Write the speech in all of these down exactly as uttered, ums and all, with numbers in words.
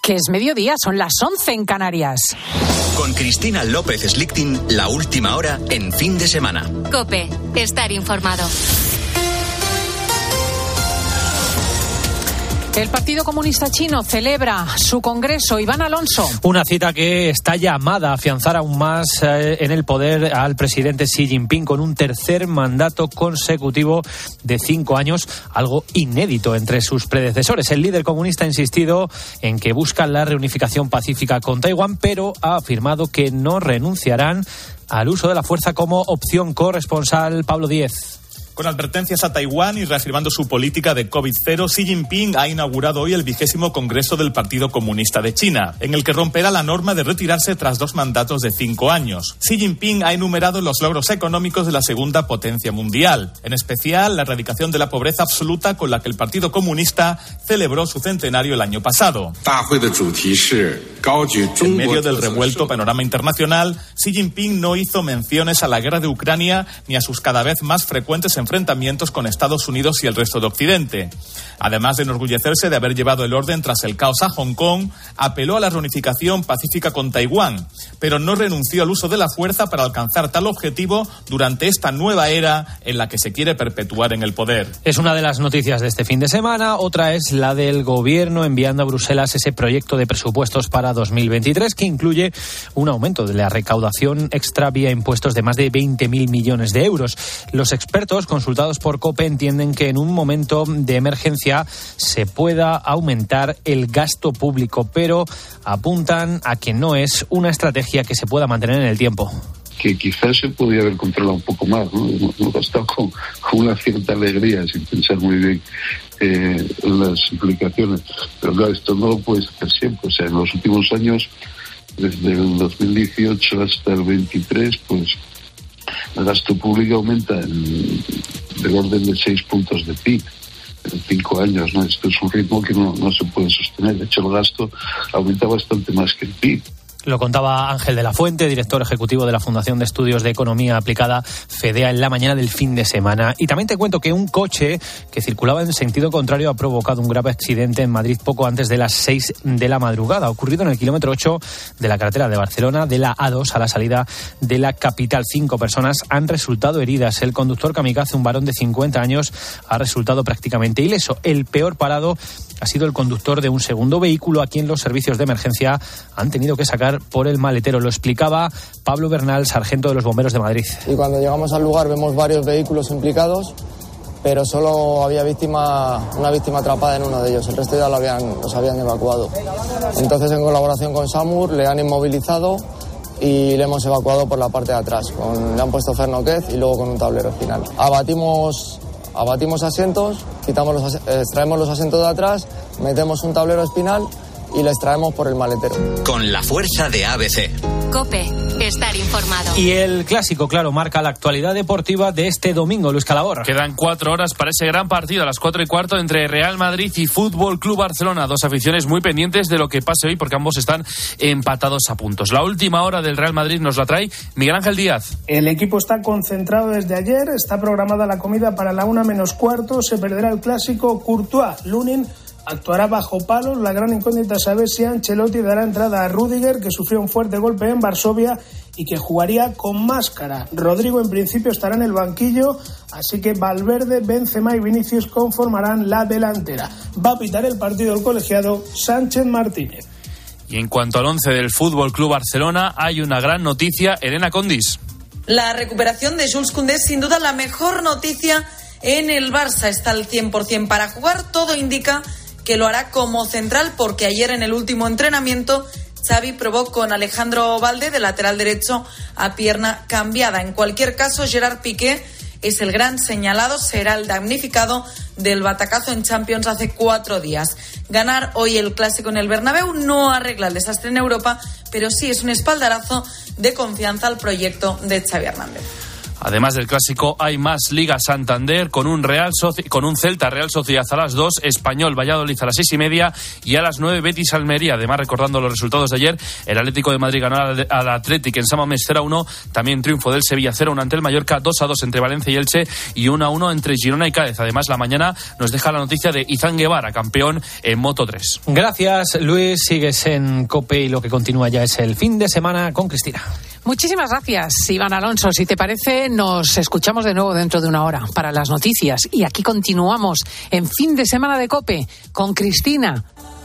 Que es mediodía, son las once en Canarias. Con Cristina López Slichting, la última hora en fin de semana. COPE, estar informado. El Partido Comunista Chino celebra su congreso. Iván Alonso. Una cita que está llamada a afianzar aún más eh, en el poder al presidente Xi Jinping con un tercer mandato consecutivo de cinco años, algo inédito entre sus predecesores. El líder comunista ha insistido en que buscan la reunificación pacífica con Taiwán, pero ha afirmado que no renunciarán al uso de la fuerza como opción. Corresponsal Pablo Díez. Con advertencias a Taiwán y reafirmando su política de COVID cero, Xi Jinping ha inaugurado hoy el vigésimo Congreso del Partido Comunista de China, en el que romperá la norma de retirarse tras dos mandatos de cinco años. Xi Jinping ha enumerado los logros económicos de la segunda potencia mundial, en especial la erradicación de la pobreza absoluta con la que el Partido Comunista celebró su centenario el año pasado. En medio del revuelto panorama internacional, Xi Jinping no hizo menciones a la guerra de Ucrania ni a sus cada vez más frecuentes enfrentamientos con Estados Unidos y el resto de Occidente. Además de enorgullecerse de haber llevado el orden tras el caos a Hong Kong, apeló a la reunificación pacífica con Taiwán, pero no renunció al uso de la fuerza para alcanzar tal objetivo durante esta nueva era en la que se quiere perpetuar en el poder. Es una de las noticias de este fin de semana. Otra es la del gobierno enviando a Bruselas ese proyecto de presupuestos para dos mil veintitrés que incluye un aumento de la recaudación extra vía impuestos de más de veinte mil millones de euros. Los expertos consultados por COPE entienden que en un momento de emergencia se pueda aumentar el gasto público, pero apuntan a que no es una estrategia que se pueda mantener en el tiempo. Que quizás se podía haber controlado un poco más, ¿no? Hemos gastado con, con una cierta alegría, sin pensar muy bien eh, las implicaciones. Pero claro, esto no lo puedes hacer siempre. O sea, en los últimos años, desde el dos mil dieciocho hasta el veintitrés, pues el gasto público aumenta en, del orden de seis puntos de P I B en cinco años, ¿no? Esto es un ritmo que no, no se puede sostener. De hecho, el gasto aumenta bastante más que el P I B. Lo contaba Ángel de la Fuente, director ejecutivo de la Fundación de Estudios de Economía Aplicada, FEDEA, en la mañana del fin de semana. Y también te cuento que un coche que circulaba en sentido contrario ha provocado un grave accidente en Madrid poco antes de las seis de la madrugada. Ha ocurrido en el kilómetro ocho de la carretera de Barcelona, de la A dos a la salida de la capital. Cinco personas han resultado heridas. El conductor kamikaze, un varón de cincuenta años, ha resultado prácticamente ileso. El peor parado ha sido el conductor de un segundo vehículo a quien los servicios de emergencia han tenido que sacar por el maletero. Lo explicaba Pablo Bernal, sargento de los Bomberos de Madrid. Y cuando llegamos al lugar vemos varios vehículos implicados, pero solo había víctima, una víctima atrapada en uno de ellos. El resto ya lo habían, los habían evacuado. Entonces, en colaboración con SAMUR, le han inmovilizado y le hemos evacuado por la parte de atrás. Con, le han puesto fernoquez y luego con un tablero espinal. Abatimos... Abatimos asientos, quitamos los, extraemos los asientos de atrás, metemos un tablero espinal y le extraemos por el maletero. Con la fuerza de A B C. COPE, estar informado. Y el clásico, claro, marca la actualidad deportiva de este domingo. Luis Calabor. Quedan cuatro horas para ese gran partido a las cuatro y cuarto entre Real Madrid y Fútbol Club Barcelona. Dos aficiones muy pendientes de lo que pase hoy porque ambos están empatados a puntos. La última hora del Real Madrid nos la trae Miguel Ángel Díaz. El equipo está concentrado desde ayer. Está programada la comida para la una menos cuarto. Se perderá el clásico. Courtois, Lunin actuará bajo palos. La gran incógnita es saber si Ancelotti dará entrada a Rüdiger, que sufrió un fuerte golpe en Varsovia y que jugaría con máscara. Rodrigo en principio estará en el banquillo, así que Valverde, Benzema y Vinicius conformarán la delantera. Va a pitar el partido el colegiado Sánchez Martínez. Y en cuanto al once del Fútbol Club Barcelona, hay una gran noticia. Elena Condis. La recuperación de Jules Koundé es sin duda la mejor noticia en el Barça. Está al cien por ciento para jugar. Todo indica que lo hará como central porque ayer en el último entrenamiento Xavi probó con Alejandro Valde de lateral derecho a pierna cambiada. En cualquier caso, Gerard Piqué es el gran señalado, será el damnificado del batacazo en Champions hace cuatro días. Ganar hoy el clásico en el Bernabéu no arregla el desastre en Europa, pero sí es un espaldarazo de confianza al proyecto de Xavi Hernández. Además del clásico, hay más Liga Santander con un Real Soci- con un Celta Real Sociedad a las dos, Español Valladolid a las seis y media y a las nueve Betis Almería. Además, recordando los resultados de ayer, el Atlético de Madrid ganó al, al Athletic en San Mamés cero a uno, también triunfo del Sevilla cero a uno ante el Mallorca, dos a dos entre Valencia y Elche y uno a uno entre Girona y Cádiz. Además, la mañana nos deja la noticia de Izan Guevara, campeón en Moto tres. Gracias, Luis. Sigues en COPE y lo que continúa ya es el fin de semana con Cristina. Muchísimas gracias, Iván Alonso. Si te parece, nos escuchamos de nuevo dentro de una hora para las noticias. Y aquí continuamos en Fin de Semana de COPE con Cristina.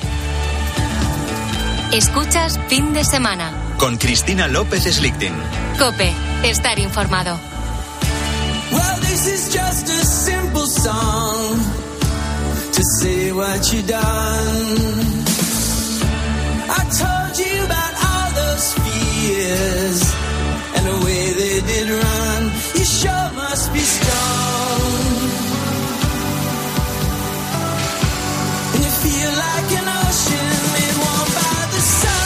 Escuchas Fin de Semana con Cristina López Slichting. COPE, estar informado. Well, this is just a simple song to say what you done. I told you about all those fears and the way they did run. You sure must be strong. And you feel like an ocean made warm by the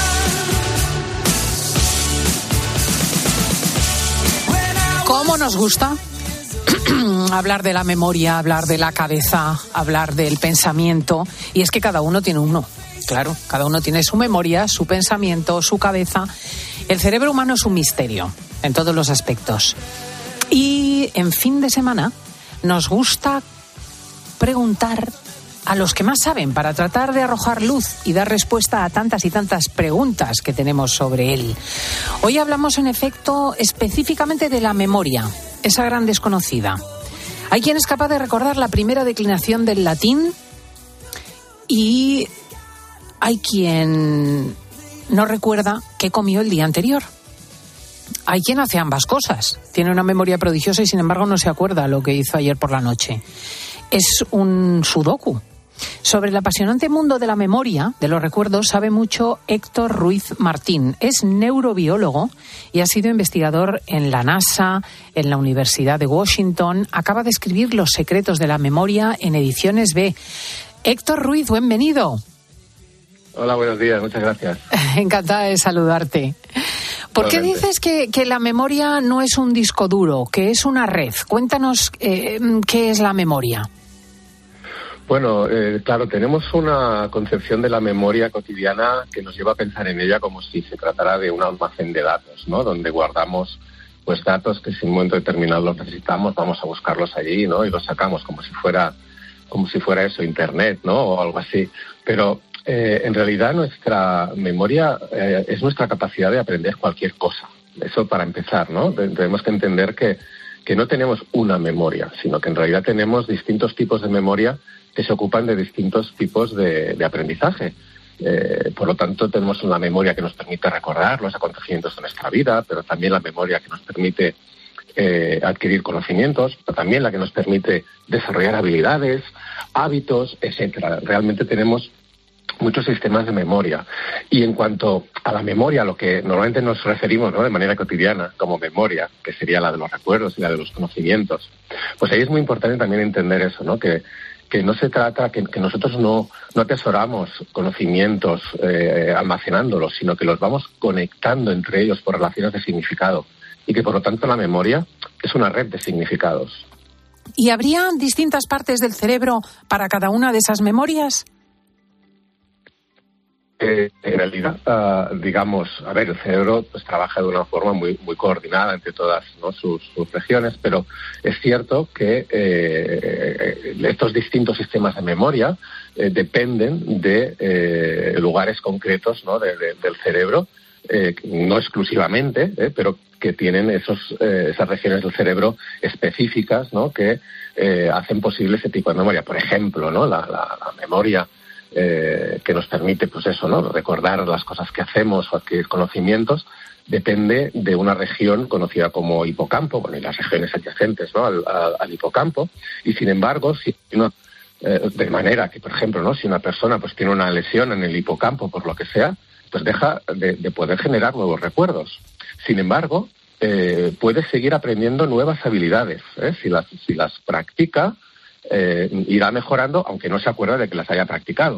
sun. ¿Cómo nos gusta hablar de la memoria, hablar de la cabeza, hablar del pensamiento? Y es que cada uno tiene uno. Claro, cada uno tiene su memoria, su pensamiento, su cabeza. El cerebro humano es un misterio en todos los aspectos. Y en Fin de Semana nos gusta preguntar a los que más saben para tratar de arrojar luz y dar respuesta a tantas y tantas preguntas que tenemos sobre él. Hoy hablamos, en efecto, específicamente de la memoria, esa gran desconocida. Hay quien es capaz de recordar la primera declinación del latín y hay quien no recuerda qué comió el día anterior. Hay quien hace ambas cosas. Tiene una memoria prodigiosa y sin embargo no se acuerda lo que hizo ayer por la noche. Es un sudoku. Sobre el apasionante mundo de la memoria, de los recuerdos, sabe mucho Héctor Ruiz Martín. Es neurobiólogo y ha sido investigador en la NASA, en la Universidad de Washington. Acaba de escribir Los secretos de la memoria en Ediciones B. Héctor Ruiz, bienvenido. Hola, buenos días, muchas gracias. Encantada de saludarte. ¿Por qué dices que, que la memoria no es un disco duro, que es una red? Cuéntanos eh, qué es la memoria. Bueno, eh, claro, tenemos una concepción de la memoria cotidiana que nos lleva a pensar en ella como si se tratara de un almacén de datos, ¿no? Donde guardamos pues datos que si en un momento determinado los necesitamos, vamos a buscarlos allí, ¿no? Y los sacamos como si fuera, como si fuera eso, Internet, ¿no? O algo así. Pero Eh, en realidad nuestra memoria eh, es nuestra capacidad de aprender cualquier cosa. Eso para empezar, ¿no? Tenemos que entender que, que no tenemos una memoria, sino que en realidad tenemos distintos tipos de memoria que se ocupan de distintos tipos de, de aprendizaje. Eh, por lo tanto, tenemos una memoria que nos permite recordar los acontecimientos de nuestra vida, pero también la memoria que nos permite eh, adquirir conocimientos, pero también la que nos permite desarrollar habilidades, hábitos, etcétera. Realmente tenemos muchos sistemas de memoria. Y en cuanto a la memoria, a lo que normalmente nos referimos, ¿no?, de manera cotidiana como memoria, que sería la de los recuerdos y la de los conocimientos, pues ahí es muy importante también entender eso, ¿no?, que, que no se trata, que, que nosotros no, no atesoramos conocimientos eh, almacenándolos, sino que los vamos conectando entre ellos por relaciones de significado y que por lo tanto la memoria es una red de significados. ¿Y habría distintas partes del cerebro para cada una de esas memorias? Eh, en realidad, uh, digamos, a ver, el cerebro pues trabaja de una forma muy muy coordinada entre todas, ¿no?, sus, sus regiones, pero es cierto que eh, estos distintos sistemas de memoria eh, dependen de eh, lugares concretos, ¿no?, de, de, del cerebro, eh, no exclusivamente, eh, pero que tienen esos eh, esas regiones del cerebro específicas, ¿no?, que eh, hacen posible ese tipo de memoria. Por ejemplo, ¿no?, la, la, la memoria Eh, que nos permite, pues eso, ¿no?, recordar las cosas que hacemos o adquirir conocimientos, depende de una región conocida como hipocampo, bueno, y las regiones adyacentes, ¿no?, al, al, al hipocampo. Y sin embargo, si uno, eh, de manera que, por ejemplo, ¿no?, si una persona pues tiene una lesión en el hipocampo, por lo que sea, pues deja de, de poder generar nuevos recuerdos. Sin embargo, eh, puede seguir aprendiendo nuevas habilidades, ¿eh? Si las, si las practica, Eh, irá mejorando, aunque no se acuerda de que las haya practicado.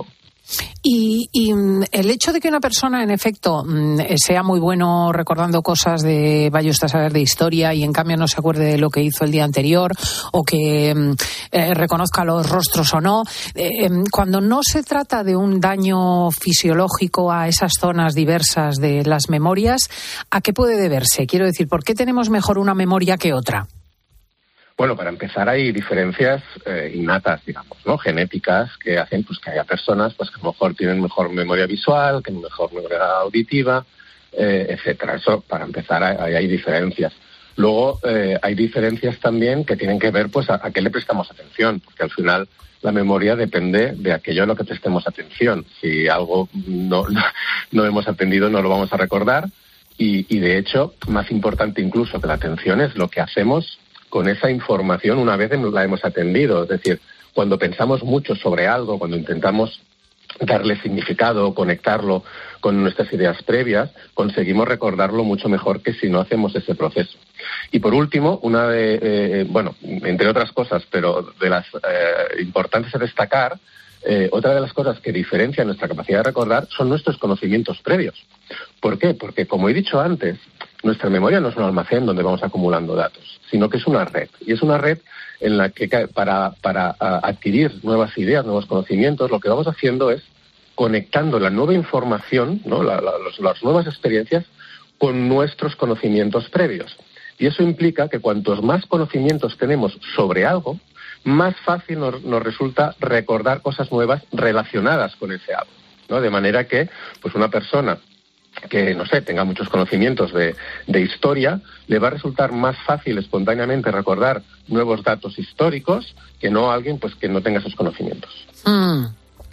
Y, y el hecho de que una persona, en efecto, sea muy bueno recordando cosas de vaya usted a saber de historia y en cambio no se acuerde de lo que hizo el día anterior o que eh, reconozca los rostros o no, eh, cuando no se trata de un daño fisiológico a esas zonas diversas de las memorias, ¿a qué puede deberse? Quiero decir, ¿por qué tenemos mejor una memoria que otra? Bueno, para empezar hay diferencias eh, innatas, digamos, ¿no? Genéticas que hacen pues que haya personas pues que a lo mejor tienen mejor memoria visual, que mejor memoria auditiva, eh, etcétera. Eso, para empezar, hay, hay diferencias. Luego eh, hay diferencias también que tienen que ver pues a, a qué le prestamos atención, porque al final la memoria depende de aquello a lo que prestemos atención. Si algo no, no, no hemos aprendido, no lo vamos a recordar. Y, y de hecho, más importante incluso que la atención es lo que hacemos con esa información una vez la hemos atendido. Es decir, cuando pensamos mucho sobre algo, cuando intentamos darle significado, conectarlo con nuestras ideas previas, conseguimos recordarlo mucho mejor que si no hacemos ese proceso. Y por último, una de, eh, bueno, entre otras cosas, pero de las eh, importantes a destacar, eh, otra de las cosas que diferencia nuestra capacidad de recordar son nuestros conocimientos previos. ¿Por qué? Porque, como he dicho antes, nuestra memoria no es un almacén donde vamos acumulando datos, sino que es una red. Y es una red en la que para, para adquirir nuevas ideas, nuevos conocimientos, lo que vamos haciendo es conectando la nueva información, ¿no? la, la, los, las nuevas experiencias, con nuestros conocimientos previos. Y eso implica que cuantos más conocimientos tenemos sobre algo, más fácil nos, nos resulta recordar cosas nuevas relacionadas con ese algo, ¿no? De manera que pues una persona que, no sé, tenga muchos conocimientos de, de historia, le va a resultar más fácil espontáneamente recordar nuevos datos históricos que no a alguien pues que no tenga esos conocimientos. Mm.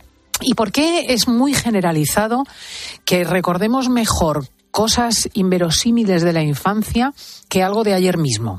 ¿Y por qué es muy generalizado que recordemos mejor cosas inverosímiles de la infancia que algo de ayer mismo?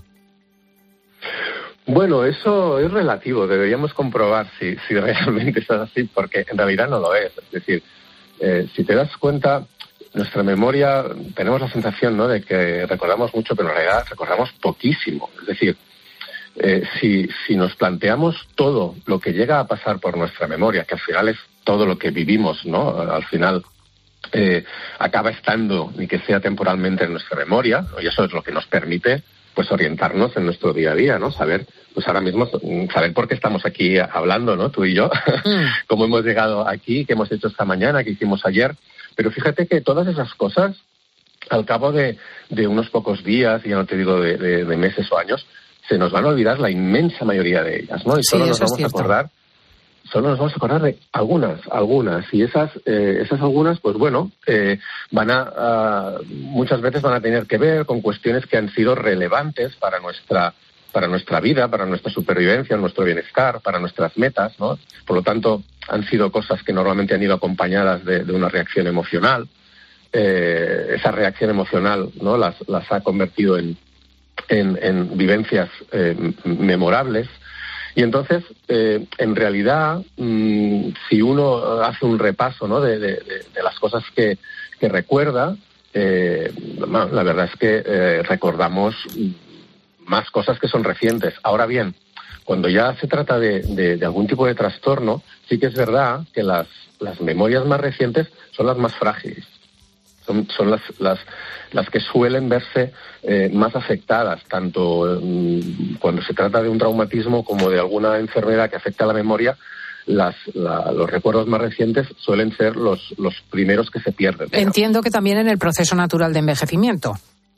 Bueno, eso es relativo. Deberíamos comprobar si, si realmente es así, porque en realidad no lo es. Es decir, eh, si te das cuenta, nuestra memoria, tenemos la sensación, ¿no?, de que recordamos mucho, pero en realidad recordamos poquísimo. Es decir, eh, si, si nos planteamos todo lo que llega a pasar por nuestra memoria, que al final es todo lo que vivimos, ¿no? Al final eh, acaba estando, ni que sea temporalmente, en nuestra memoria, ¿no? Y eso es lo que nos permite pues orientarnos en nuestro día a día, ¿no? Saber, pues ahora mismo, saber por qué estamos aquí hablando, ¿no? Tú y yo, mm. cómo hemos llegado aquí, qué hemos hecho esta mañana, qué hicimos ayer. Pero fíjate que todas esas cosas, al cabo de, de unos pocos días, ya no te digo de, de, de meses o años, se nos van a olvidar la inmensa mayoría de ellas, ¿no? Y solo sí, nos vamos a acordar, solo nos vamos a acordar de algunas, algunas. Y esas, eh, esas algunas, pues bueno, eh, van a, a, muchas veces van a tener que ver con cuestiones que han sido relevantes para nuestra, para nuestra vida, para nuestra supervivencia, nuestro bienestar, para nuestras metas, ¿no? Por lo tanto, han sido cosas que normalmente han ido acompañadas de, de una reacción emocional. Eh, esa reacción emocional, ¿no?, las, las ha convertido en, en, en vivencias eh, memorables. Y entonces, eh, en realidad, mmm, si uno hace un repaso, ¿no?, de, de, de las cosas que, que recuerda, eh, la verdad es que eh, recordamos más cosas que son recientes. Ahora bien, cuando ya se trata de, de, de algún tipo de trastorno, sí que es verdad que las, las memorias más recientes son las más frágiles. Son, son las, las, las que suelen verse eh, más afectadas, tanto mm, cuando se trata de un traumatismo como de alguna enfermedad que afecta a la memoria. Las, la, los recuerdos más recientes suelen ser los, los primeros que se pierden. Entiendo que también en el proceso natural de envejecimiento.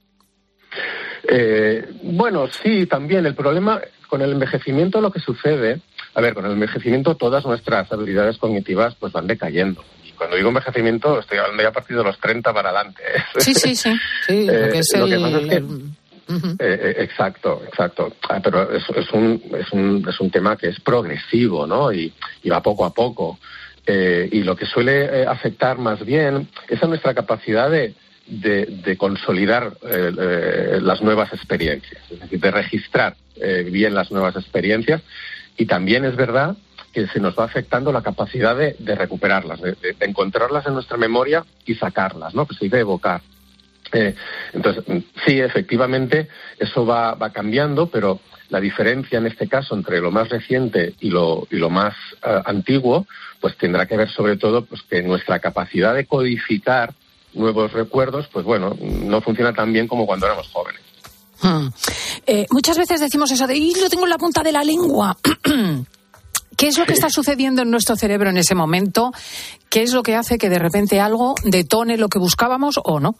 Eh, bueno, sí, también. El problema con el envejecimiento, lo que sucede, a ver, con el envejecimiento todas nuestras habilidades cognitivas pues van decayendo. Cuando digo envejecimiento, estoy hablando ya a partir de los treinta para adelante. Sí, sí, sí. sí eh, lo que es lo el... que pasa es que, uh-huh. eh, exacto, exacto. Ah, pero es, es, un, es, un, es un tema que es progresivo, ¿no? Y, y va poco a poco. Eh, y lo que suele eh, afectar más bien es a nuestra capacidad de, de, de consolidar eh, eh, las nuevas experiencias. Es decir, de registrar eh, bien las nuevas experiencias. Y también es verdad que se nos va afectando la capacidad de, de recuperarlas, de, de, de encontrarlas en nuestra memoria y sacarlas, ¿no? Pues hay que evocar. Eh, entonces, sí, efectivamente, eso va, va cambiando, pero la diferencia en este caso entre lo más reciente y lo, y lo más uh, antiguo, pues tendrá que ver sobre todo pues que nuestra capacidad de codificar nuevos recuerdos, pues bueno, no funciona tan bien como cuando éramos jóvenes. Hmm. Eh, muchas veces decimos eso de, ¡y lo tengo en la punta de la lengua! ¿Qué es lo que está sucediendo en nuestro cerebro en ese momento? ¿Qué es lo que hace que de repente algo detone lo que buscábamos o no?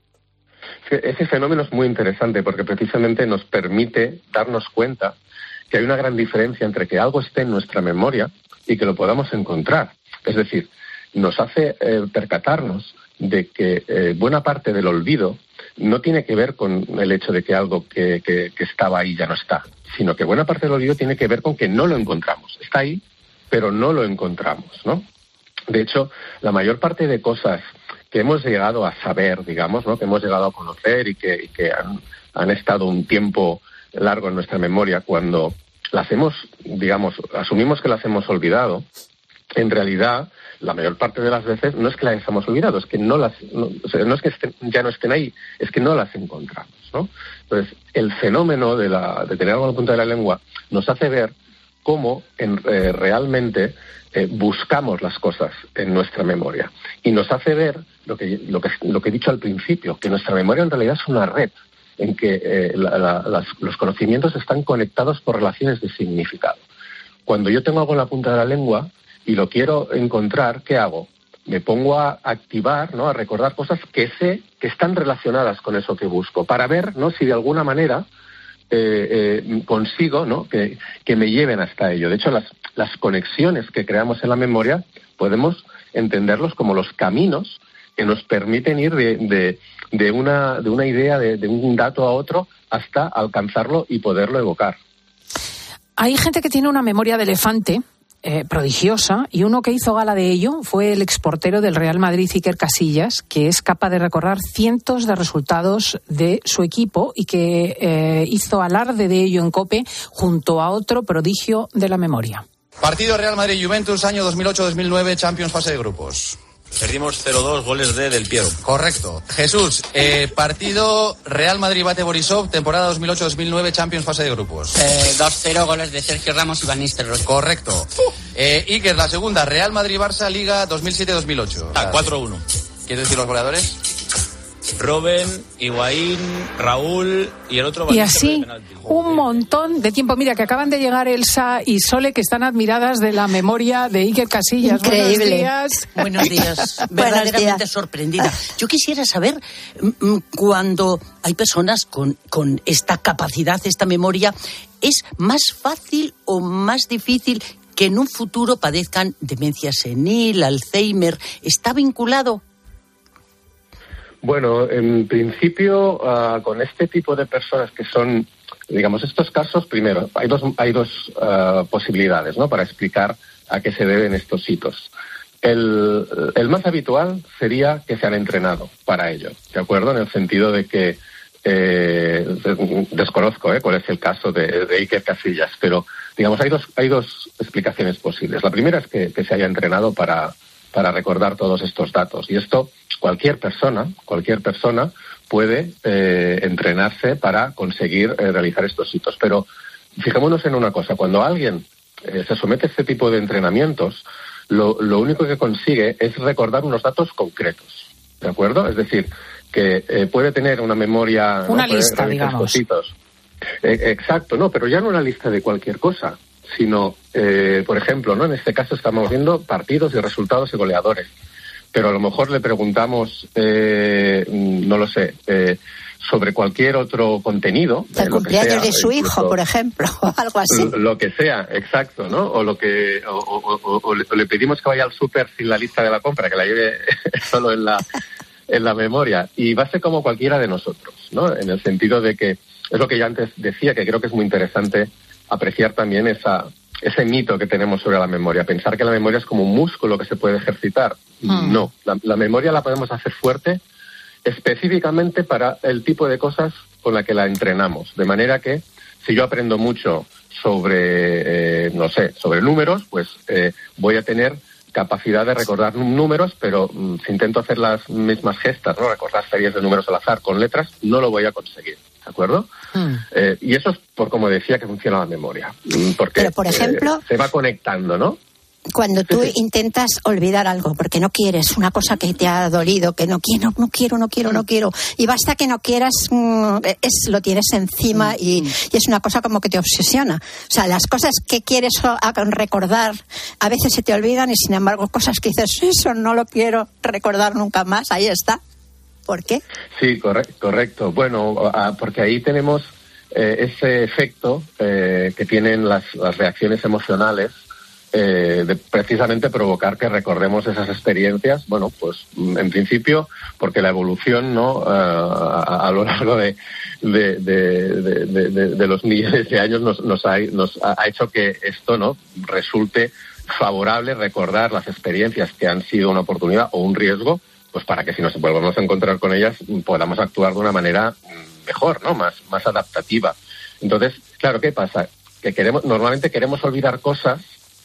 Ese fenómeno es muy interesante porque precisamente nos permite darnos cuenta que hay una gran diferencia entre que algo esté en nuestra memoria y que lo podamos encontrar. Es decir, nos hace eh, percatarnos de que eh, buena parte del olvido no tiene que ver con el hecho de que algo que, que, que estaba ahí ya no está, sino que buena parte del olvido tiene que ver con que no lo encontramos. Está ahí, pero no lo encontramos, ¿no? De hecho, la mayor parte de cosas que hemos llegado a saber, digamos, ¿no?, que hemos llegado a conocer y que, y que han, han estado un tiempo largo en nuestra memoria, cuando las hemos, digamos, asumimos que las hemos olvidado, en realidad, la mayor parte de las veces no es que las hemos olvidado, es que no las, no, o sea, no es que estén, ya no estén ahí, es que no las encontramos, ¿no? Entonces, el fenómeno de, la, de tener algo en la punta de la lengua nos hace ver cómo en, eh, realmente eh, buscamos las cosas en nuestra memoria. Y nos hace ver lo que, lo, que, lo que he dicho al principio, que nuestra memoria en realidad es una red en que eh, la, la, las, los conocimientos están conectados por relaciones de significado. Cuando yo tengo algo en la punta de la lengua y lo quiero encontrar, ¿qué hago? Me pongo a activar, ¿no?, a recordar cosas que sé que están relacionadas con eso que busco, para ver, ¿no?, si de alguna manera eh, eh, consigo, ¿no?, que, que me lleven hasta ello. De hecho, las, las conexiones que creamos en la memoria podemos entenderlos como los caminos que nos permiten ir de, de, de, una, de una idea, de, de un dato a otro, hasta alcanzarlo y poderlo evocar. Hay gente que tiene una memoria de elefante eh, prodigiosa, y uno que hizo gala de ello fue el exportero del Real Madrid, Iker Casillas, que es capaz de recordar cientos de resultados de su equipo y que eh, hizo alarde de ello en COPE junto a otro prodigio de la memoria. Partido Real Madrid-Juventus, año dos mil ocho dos mil nueve, Champions, fase de grupos. Perdimos cero dos, goles de Del Piero. Correcto. Jesús, eh, partido Real Madrid-Bate-Borisov, temporada dos mil ocho dos mil nueve, Champions, fase de grupos. Eh, dos cero, goles de Sergio Ramos y Van Nistelrooy. Correcto. Eh, Iker, la segunda, Real Madrid-Barça, Liga dos mil siete dos mil ocho. Ah, cuatro uno. ¿Quieres decir los goleadores? Robben, Higuaín, Raúl y el otro... Y así, un montón de tiempo. Mira, que acaban de llegar Elsa y Sole, que están admiradas de la memoria de Iker Casillas. Increíble. Buenos días. Buenos días. Verdaderamente sorprendida. Yo quisiera saber, cuando hay personas con, con esta capacidad, esta memoria, ¿es más fácil o más difícil que en un futuro padezcan demencia senil, Alzheimer? ¿Está vinculado? Bueno, en principio, uh, con este tipo de personas que son, digamos, estos casos, primero, hay dos, hay dos uh, posibilidades, ¿no?, para explicar a qué se deben estos hitos. El, el más habitual sería que se han entrenado para ello, ¿de acuerdo? En el sentido de que, eh, desconozco eh, cuál es el caso de, de Iker Casillas, pero, digamos, hay dos, hay dos explicaciones posibles. La primera es que, que se haya entrenado para, para recordar todos estos datos, y esto... Cualquier persona, cualquier persona puede eh, entrenarse para conseguir eh, realizar estos hitos. Pero fijémonos en una cosa, cuando alguien eh, se somete a este tipo de entrenamientos, lo, lo único que consigue es recordar unos datos concretos, ¿de acuerdo? Es decir, que eh, puede tener una memoria... Una ¿no? lista, digamos. Eh, exacto, no, pero ya no una lista de cualquier cosa, sino, eh, por ejemplo, ¿no?, en este caso estamos viendo partidos y resultados y goleadores. Pero a lo mejor le preguntamos, eh, no lo sé, eh, sobre cualquier otro contenido. El cumpleaños de su hijo, por ejemplo, o algo así. Lo que sea, exacto, ¿no? O lo que o, o, o, o, le, o le pedimos que vaya al súper sin la lista de la compra, que la lleve solo en la en la memoria. Y va a ser como cualquiera de nosotros, ¿no? En el sentido de que, es lo que ya antes decía, que creo que es muy interesante apreciar también esa... ese mito que tenemos sobre la memoria, pensar que la memoria es como un músculo que se puede ejercitar. Mm. No, la, la memoria la podemos hacer fuerte específicamente para el tipo de cosas con la que la entrenamos. De manera que si yo aprendo mucho sobre, eh, no sé, sobre números, pues eh, voy a tener capacidad de recordar números, pero mm, si intento hacer las mismas gestas, ¿no?, recordar series de números al azar con letras, no lo voy a conseguir. ¿de acuerdo? Mm. Eh, y eso es por como decía que funciona la memoria. Porque Pero, por ejemplo, eh, se va conectando, ¿no? Cuando tú intentas olvidar algo porque no quieres, una cosa que te ha dolido, que no quiero, no quiero, no quiero, no quiero, y basta que no quieras, es, lo tienes encima y, y es una cosa como que te obsesiona. O sea, las cosas que quieres recordar a veces se te olvidan y sin embargo cosas que dices, eso no lo quiero recordar nunca más, ahí está. ¿Por qué? Sí, corre- correcto. Bueno, porque ahí tenemos eh, ese efecto eh, que tienen las, las reacciones emocionales, Eh, de precisamente provocar que recordemos esas experiencias, bueno, pues en principio porque la evolución, ¿no?, uh, a, a lo largo de, de, de, de, de, de los millones de años nos, nos, ha, nos ha hecho que esto, ¿no?, resulte favorable recordar las experiencias que han sido una oportunidad o un riesgo, pues para que si nos volvemos a encontrar con ellas podamos actuar de una manera mejor, ¿no?, más, más adaptativa. Entonces, claro, ¿qué pasa? Que queremos, normalmente queremos olvidar cosas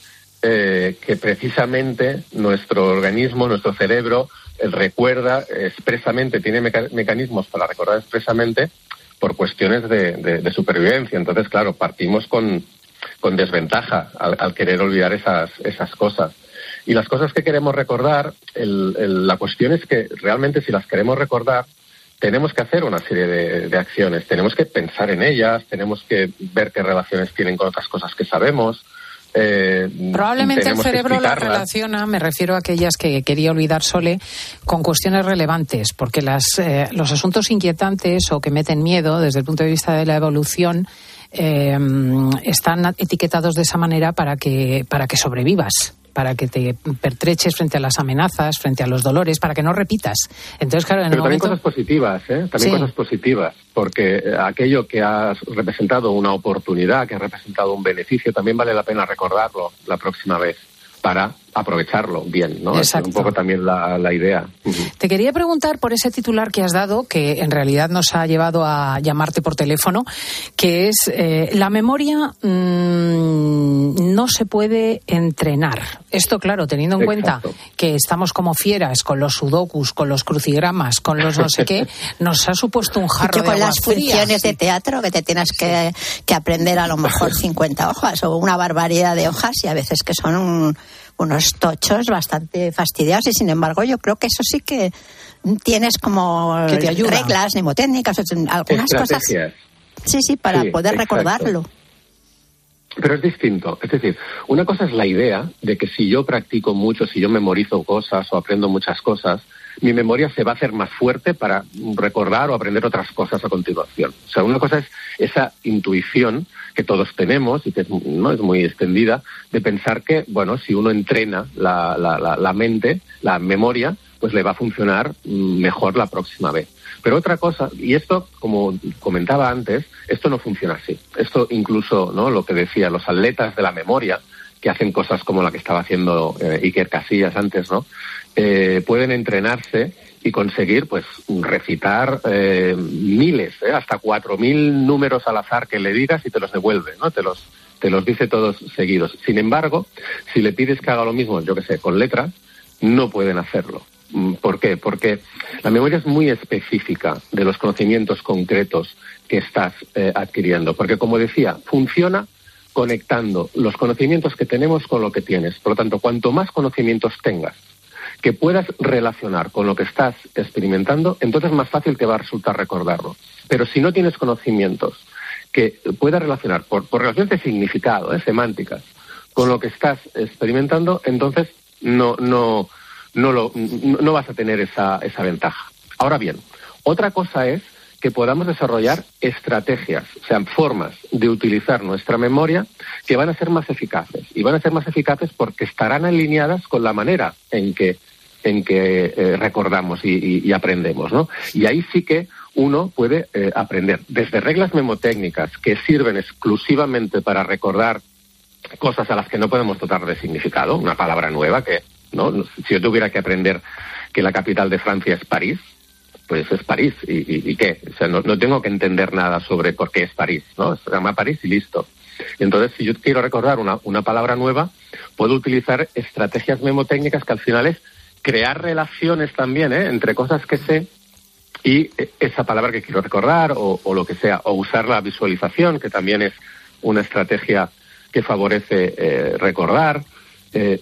Eh, que precisamente nuestro organismo, nuestro cerebro, eh, recuerda expresamente, tiene meca- mecanismos para recordar expresamente por cuestiones de, de, de supervivencia. Entonces, claro, partimos con, con desventaja al, al querer olvidar esas, esas cosas. Y las cosas que queremos recordar, el, el, la cuestión es que realmente si las queremos recordar, tenemos que hacer una serie de, de acciones. Tenemos que pensar en ellas, tenemos que ver qué relaciones tienen con otras cosas que sabemos. Eh, Probablemente el cerebro las relaciona, me refiero a aquellas que quería olvidar Sole, con cuestiones relevantes, porque las, eh, los asuntos inquietantes o que meten miedo desde el punto de vista de la evolución eh, están etiquetados de esa manera para que, para que sobrevivas, para que te pertreches frente a las amenazas, frente a los dolores, para que no repitas. Entonces, claro, en Pero el también momento... cosas positivas, ¿eh? También Sí. cosas positivas, porque aquello que ha representado una oportunidad, que ha representado un beneficio, también vale la pena recordarlo la próxima vez para aprovecharlo bien, ¿no? Es un poco también la, la idea. Te quería preguntar por ese titular que has dado, que en realidad nos ha llevado a llamarte por teléfono, que es eh, la memoria mmm, no se puede entrenar. Esto, claro, teniendo en Exacto. cuenta que estamos como fieras con los sudokus, con los crucigramas, con los no sé qué, nos ha supuesto un jarro Yo de con agua las fría. funciones de teatro que te tienes que, que aprender a lo mejor cincuenta hojas o una barbaridad de hojas y a veces que son un, unos tochos bastante fastidiados y sin embargo yo creo que eso sí que tienes como Que te ayuda. reglas mnemotécnicas, algunas cosas. Estrategias. Sí, sí, para Sí, poder exacto. recordarlo. Pero es distinto. Es decir, una cosa es la idea de que si yo practico mucho, si yo memorizo cosas o aprendo muchas cosas, mi memoria se va a hacer más fuerte para recordar o aprender otras cosas a continuación. O sea, una cosa es esa intuición que todos tenemos y que es, no es muy extendida, de pensar que, bueno, si uno entrena la, la, la, la mente, la memoria, pues le va a funcionar mejor la próxima vez. Pero otra cosa, y esto, como comentaba antes, esto no funciona así. Esto incluso, ¿no?, lo que decía, los atletas de la memoria, que hacen cosas como la que estaba haciendo eh, Iker Casillas antes, ¿no?, eh, pueden entrenarse y conseguir, pues, recitar eh, miles, ¿eh? hasta cuatro mil números al azar que le digas y te los devuelve, ¿no? Te los, te los dice todos seguidos. Sin embargo, si le pides que haga lo mismo, yo que sé, con letras, no pueden hacerlo. ¿Por qué? Porque la memoria es muy específica de los conocimientos concretos que estás eh, adquiriendo. Porque, como decía, funciona conectando los conocimientos que tenemos con lo que tienes. Por lo tanto, cuanto más conocimientos tengas que puedas relacionar con lo que estás experimentando, entonces más fácil te va a resultar recordarlo. Pero si no tienes conocimientos que puedas relacionar por, por relaciones de significado, ¿eh? semánticas, con lo que estás experimentando, entonces no, no, no, lo, no, no vas a tener esa, esa ventaja. Ahora bien, otra cosa es que podamos desarrollar estrategias, o sea, formas de utilizar nuestra memoria que van a ser más eficaces. Y van a ser más eficaces porque estarán alineadas con la manera en que, en que eh, recordamos y, y, y aprendemos, ¿no? Y ahí sí que uno puede eh, aprender desde reglas memotécnicas que sirven exclusivamente para recordar cosas a las que no podemos dotar de significado, una palabra nueva que, ¿no? Si yo tuviera que aprender que la capital de Francia es París, pues es París, ¿y, y, y qué? O sea, no, no tengo que entender nada sobre por qué es París, ¿no? Se llama París y listo. Entonces, si yo quiero recordar una, una palabra nueva, puedo utilizar estrategias memotécnicas que al final es crear relaciones también, ¿eh?, entre cosas que sé y esa palabra que quiero recordar o, o lo que sea, o usar la visualización, que también es una estrategia que favorece eh, recordar. Eh,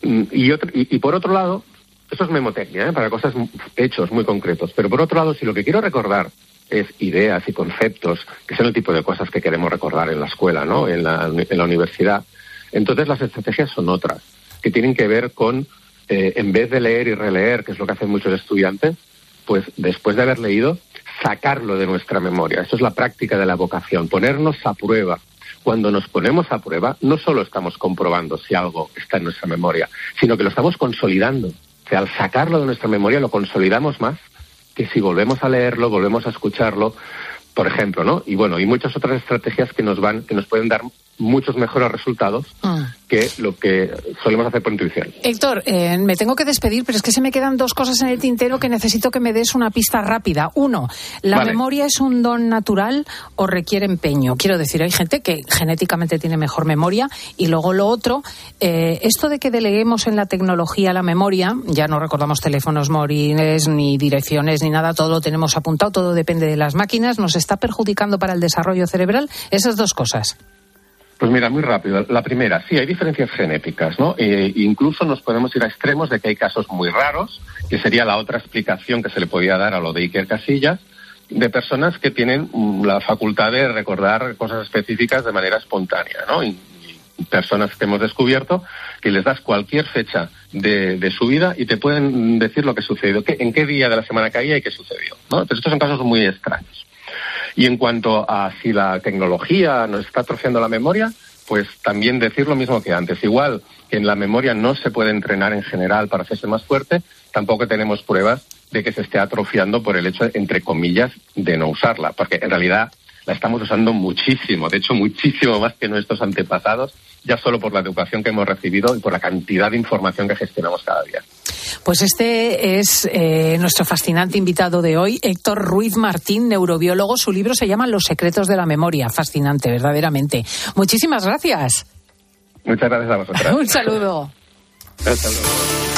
y, otro, y, y por otro lado, eso es memotecnia, ¿eh? Para cosas, hechos muy concretos. Pero por otro lado, si lo que quiero recordar es ideas y conceptos, que son el tipo de cosas que queremos recordar en la escuela, ¿no? En la, en la universidad, entonces las estrategias son otras, que tienen que ver con, eh, en vez de leer y releer, que es lo que hacen muchos estudiantes, pues después de haber leído, sacarlo de nuestra memoria. Eso es la práctica de la vocación, ponernos a prueba. Cuando nos ponemos a prueba, no solo estamos comprobando si algo está en nuestra memoria, sino que lo estamos consolidando. O sea, al sacarlo de nuestra memoria lo consolidamos más que si volvemos a leerlo, volvemos a escucharlo, por ejemplo, ¿no? Y bueno, y muchas otras estrategias que nos van, que nos pueden dar muchos mejores resultados ah. que lo que solemos hacer por intuición. Héctor, eh, me tengo que despedir, pero es que se me quedan dos cosas en el tintero que necesito que me des una pista rápida. Uno, ¿la vale. memoria es un don natural o requiere empeño? Quiero decir, hay gente que genéticamente tiene mejor memoria. Y luego lo otro, eh, esto de que deleguemos en la tecnología la memoria, ya no recordamos teléfonos móviles, ni direcciones, ni nada, todo lo tenemos apuntado, todo depende de las máquinas, ¿nos está perjudicando para el desarrollo cerebral? Esas dos cosas. Pues mira, muy rápido. La primera, sí, hay diferencias genéticas, ¿no? E incluso nos podemos ir a extremos de que hay casos muy raros, que sería la otra explicación que se le podía dar a lo de Iker Casillas, de personas que tienen la facultad de recordar cosas específicas de manera espontánea, ¿no? Y, y personas que hemos descubierto que les das cualquier fecha de, de su vida y te pueden decir lo que sucedió, qué, en qué día de la semana caía y qué sucedió, ¿no? Entonces estos son casos muy extraños. Y en cuanto a si la tecnología nos está atrofiando la memoria, pues también decir lo mismo que antes. Igual que en la memoria no se puede entrenar en general para hacerse más fuerte, tampoco tenemos pruebas de que se esté atrofiando por el hecho, entre comillas, de no usarla. Porque en realidad la estamos usando muchísimo, de hecho muchísimo más que nuestros antepasados, ya solo por la educación que hemos recibido y por la cantidad de información que gestionamos cada día. Pues este es eh, nuestro fascinante invitado de hoy, Héctor Ruiz Martín, neurobiólogo. Su libro se llama Los secretos de la memoria. Fascinante, verdaderamente. Muchísimas gracias. Muchas gracias a vosotras. Un saludo. Hasta luego.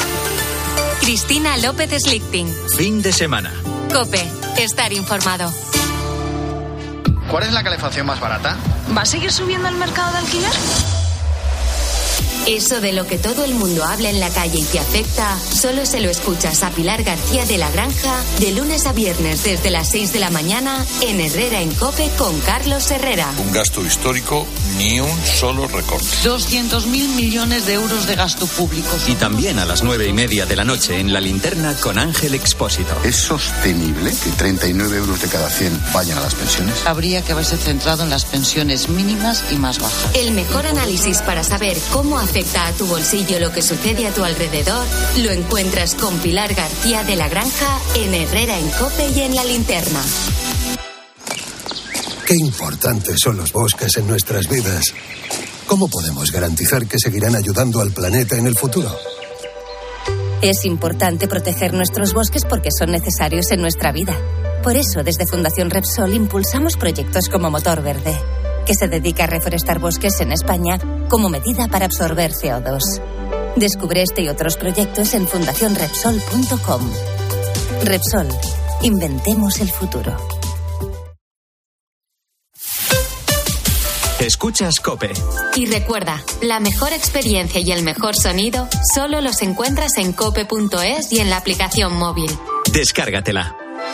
Cristina López Slichting. Fin de semana. COPE. Estar informado. ¿Cuál es la calefacción más barata? ¿Va a seguir subiendo el mercado de alquiler? Eso de lo que todo el mundo habla en la calle y te afecta, solo se lo escuchas a Pilar García de la Granja de lunes a viernes desde las seis de la mañana en Herrera en COPE con Carlos Herrera. Un gasto histórico, ni un solo recorte. doscientos mil millones de euros de gasto público. Y también a las nueve y media de la noche en La Linterna con Ángel Expósito. ¿Es sostenible que treinta y nueve euros de cada cien vayan a las pensiones? Habría que haberse centrado en las pensiones mínimas y más bajas. El mejor análisis para saber cómo afecta a tu bolsillo lo que sucede a tu alrededor lo encuentras con Pilar García de la Granja en Herrera en COPE y en La Linterna. Qué importantes son los bosques en nuestras vidas. ¿Cómo podemos garantizar que seguirán ayudando al planeta en el futuro? Es importante proteger nuestros bosques porque son necesarios en nuestra vida. Por eso, desde Fundación Repsol impulsamos proyectos como Motor Verde, que se dedica a reforestar bosques en España como medida para absorber C O dos. Descubre este y otros proyectos en fundación repsol punto com. Repsol, inventemos el futuro. Escuchas COPE. Y recuerda, la mejor experiencia y el mejor sonido solo los encuentras en cope punto es y en la aplicación móvil. Descárgatela.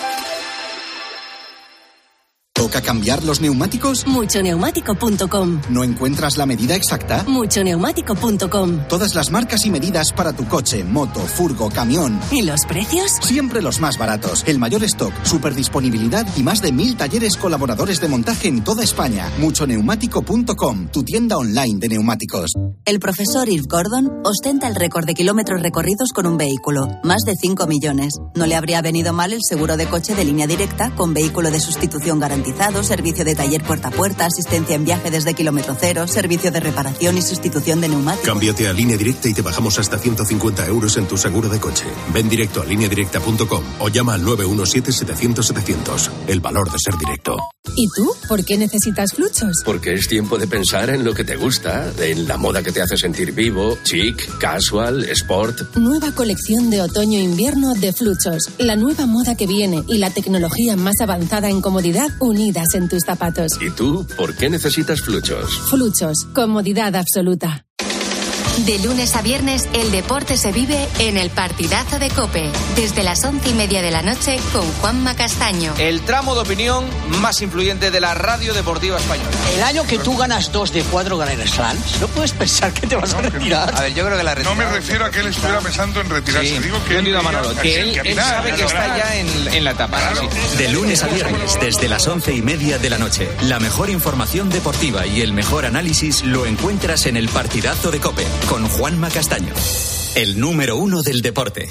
¿Toca cambiar los neumáticos? mucho neumático punto com. ¿No encuentras la medida exacta? mucho neumático punto com. Todas las marcas y medidas para tu coche, moto, furgo, camión. ¿Y los precios? Siempre los más baratos. El mayor stock, superdisponibilidad y más de mil talleres colaboradores de montaje en toda España. mucho neumático punto com, tu tienda online de neumáticos. El profesor Irv Gordon ostenta el récord de kilómetros recorridos con un vehículo, más de cinco millones. No le habría venido mal el seguro de coche de Línea Directa con vehículo de sustitución garantizado, servicio de taller puerta a puerta, asistencia en viaje desde kilómetro cero, servicio de reparación y sustitución de neumáticos. Cámbiate a Línea Directa y te bajamos hasta ciento cincuenta euros en tu seguro de coche. Ven directo a línea directa punto com o llama al nueve uno siete setecientos setecientos. El valor de ser directo. ¿Y tú? ¿Por qué necesitas Fluchos? Porque es tiempo de pensar en lo que te gusta, en la moda que te hace sentir vivo, chic, casual, sport. Nueva colección de otoño-invierno de Fluchos. La nueva moda que viene y la tecnología más avanzada en comodidad unidas en tus zapatos. ¿Y tú? ¿Por qué necesitas Fluchos? Fluchos. Comodidad absoluta. De lunes a viernes, el deporte se vive en el partidazo de COPE. Desde las once y media de la noche con Juanma Castaño. El tramo de opinión más influyente de la radio deportiva española. El año que tú ganas dos de cuatro Grand Slams, no puedes pensar que te vas no, a retirar. A ver, yo creo que la retirada... No me refiero a que él estuviera pensando en retirarse. Sí, Digo que yo él, a Manolo, que él, él sabe que está ya en, en la etapa. Claro. Sí. De lunes a viernes, desde las once y media de la noche. La mejor información deportiva y el mejor análisis lo encuentras en el partidazo de COPE con Juanma Castaño. El número uno del deporte.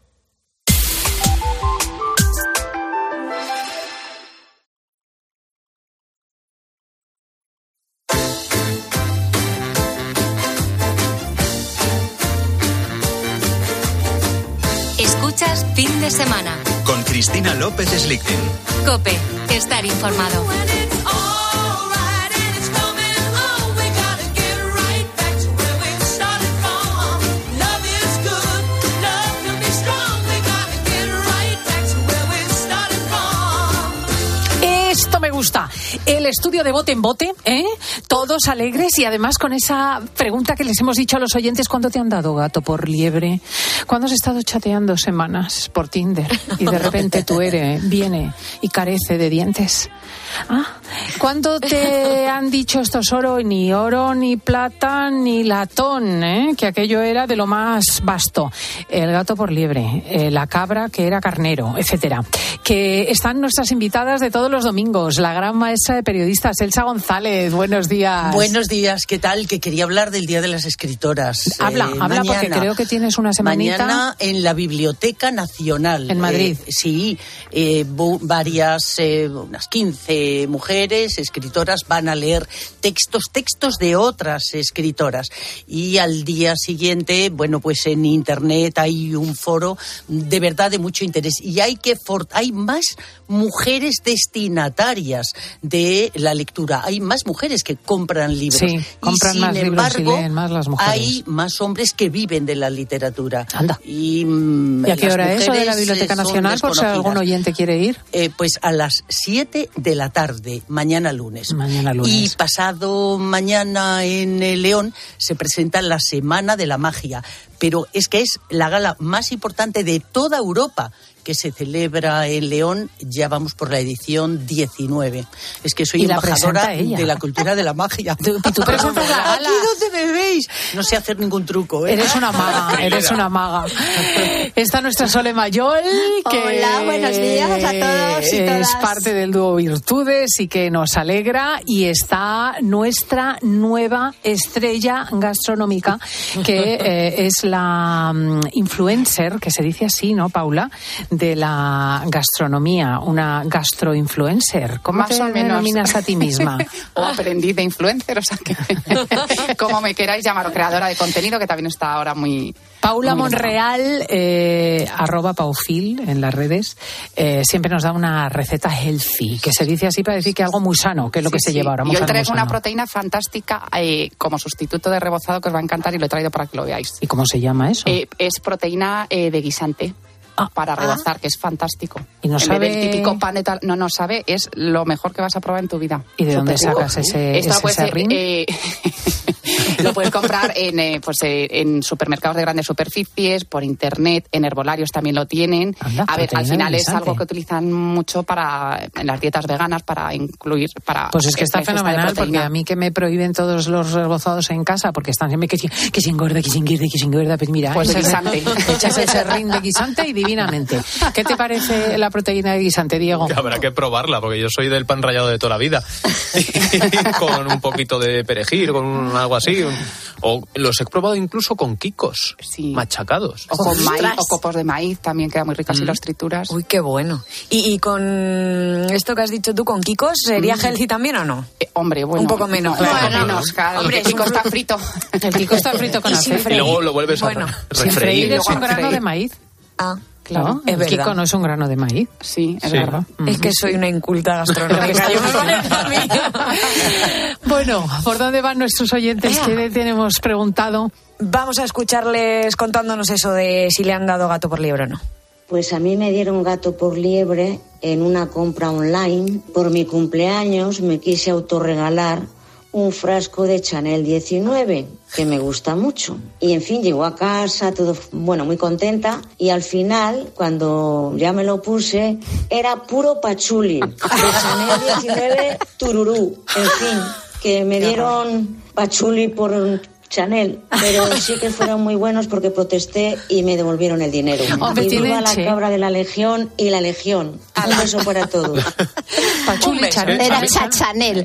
Escuchas Fin de Semana. Con Cristina López Slichting. COPE. Estar informado. Esto me gusta. El estudio de bote en bote, ¿eh? Todos alegres y además con esa pregunta que les hemos dicho a los oyentes: ¿cuándo te han dado gato por liebre? ¿Cuándo has estado chateando semanas por Tinder y de repente tu ere viene y carece de dientes? ¿Ah? ¿Cuándo te han dicho esto es oro, ni oro, ni plata, ni latón, ¿eh? Que aquello era de lo más vasto? El gato por liebre, eh, la cabra que era carnero, etcétera. Que están nuestras invitadas de todos los domingos, la gran maestra de periodistas, Elsa González. Buenos días. Buenos días, ¿qué tal? Que quería hablar del Día de las Escritoras. Habla, eh, habla mañana, porque creo que tienes una semanita. Mañana en la Biblioteca Nacional. En Madrid. Eh, sí, eh, varias, eh, unas quince mujeres escritoras van a leer textos, textos de otras escritoras. Y al día siguiente, bueno, pues en Internet hay un foro de verdad de mucho interés. Y hay que for- hay más mujeres destinatarias de la lectura. Hay más mujeres que compran libros. Sí, compran y, más sin libros embargo, y leen más las mujeres. Hay más hombres que viven de la literatura. Anda. Y, mm, ¿Y a qué hora es eso de la Biblioteca son Nacional, por si algún oyente quiere ir? Eh, pues a las siete de la tarde, mañana lunes. Mañana lunes. Y pasado mañana en el León se presenta la Semana de la Magia. Pero es que es la gala más importante de toda Europa que se celebra en León. Ya vamos por la edición diecinueve. Es que soy embajadora de la cultura de la magia. ¿Tú, tú presentas la gala? ¿Aquí dónde me veis? No sé hacer ningún truco, ¿eh? Eres una maga, eres una maga. Está nuestra Sole Mayol, que Hola, buenos días a todos y todas. Es parte del dúo Virtudes y que nos alegra. Y está nuestra nueva estrella gastronómica, que eh, es la um, influencer, que se dice así, ¿no, Paula? De la gastronomía, una gastroinfluencer. ¿Cómo Más te o menos. denominas a ti misma? O aprendiz de influencer, o sea que como me queráis llamar, o creadora de contenido, que también está ahora muy... Paula muy Monreal, eh, arroba Paufil en las redes, eh, siempre nos da una receta healthy, que se dice así para decir que algo muy sano, que es lo Sí, que se sí. lleva ahora. Y muy hoy sano, traigo muy una sano. proteína fantástica eh, como sustituto de rebozado que os va a encantar y lo he traído para que lo veáis. ¿Y cómo se llama eso? Eh, es proteína eh, de guisante. Ah, para rebozar, ah. que es fantástico. Y no en sabe... vez del típico pan y tal, no, no sabe, es lo mejor que vas a probar en tu vida. ¿Y de dónde Súper rico. sacas ese, Esto ese lo puedes, serrín? eh, lo puedes comprar en, eh, pues, eh, en supermercados de grandes superficies, por internet, en herbolarios también lo tienen. Anda, a ver, al proteína final de es guisante. algo que utilizan mucho para en las dietas veganas, para incluir, para... Pues es que está la ingesta de fenomenal, porque proteína. a mí que me prohíben todos los rebozados en casa, porque están siempre que, si- que se engorda, que se engorda, que se engorda, pues mira, Pues de echas, guisante. echas el serrín de guisante y divinamente. ¿Qué te parece la proteína de guisante, Diego? Habrá que probarla, porque yo soy del pan rallado de toda la vida. Con un poquito de perejil, con un- algo así. un- o los he probado incluso con quicos, Sí. machacados. O con ¡Ostras! maíz, o copos de maíz, también queda muy rico si Mm. los trituras. Uy, qué bueno. ¿Y, y con esto que has dicho tú, con Kikos, sería Mm. healthy también o no? Eh, hombre, bueno. Un poco menos. Claro, Bueno, un poco menos, claro. hombre, el Kiko es un está frito. El Kiko está frito con Y sin aceite. Y luego lo vuelves Bueno, a Sin freír refreír. es un luego a grano freír. de maíz. Ah. Claro, ¿no? Es el verdad. Kiko no es un grano de maíz. Sí, es Sí. verdad. Es que soy una inculta gastronómica. Yo me parece a mí. Bueno, ¿por dónde van nuestros oyentes? ¿Qué tenemos preguntado? Vamos a escucharles contándonos eso de si le han dado gato por liebre o no. Pues a mí me dieron gato por liebre en una compra online. Por mi cumpleaños me quise autorregalar un frasco de Chanel diecinueve, que me gusta mucho. Y en fin, llegó a casa, todo, bueno, muy contenta. Y al final, cuando ya me lo puse, era puro pachuli. De Chanel diecinueve tururú. En fin, que me dieron pachuli por Chanel, pero sí que fueron muy buenos porque protesté y me devolvieron el dinero. Hombre, y viva la sí. cabra de la Legión y la Legión. Un beso para todos. Pachuli, Chanel. Era Chanel.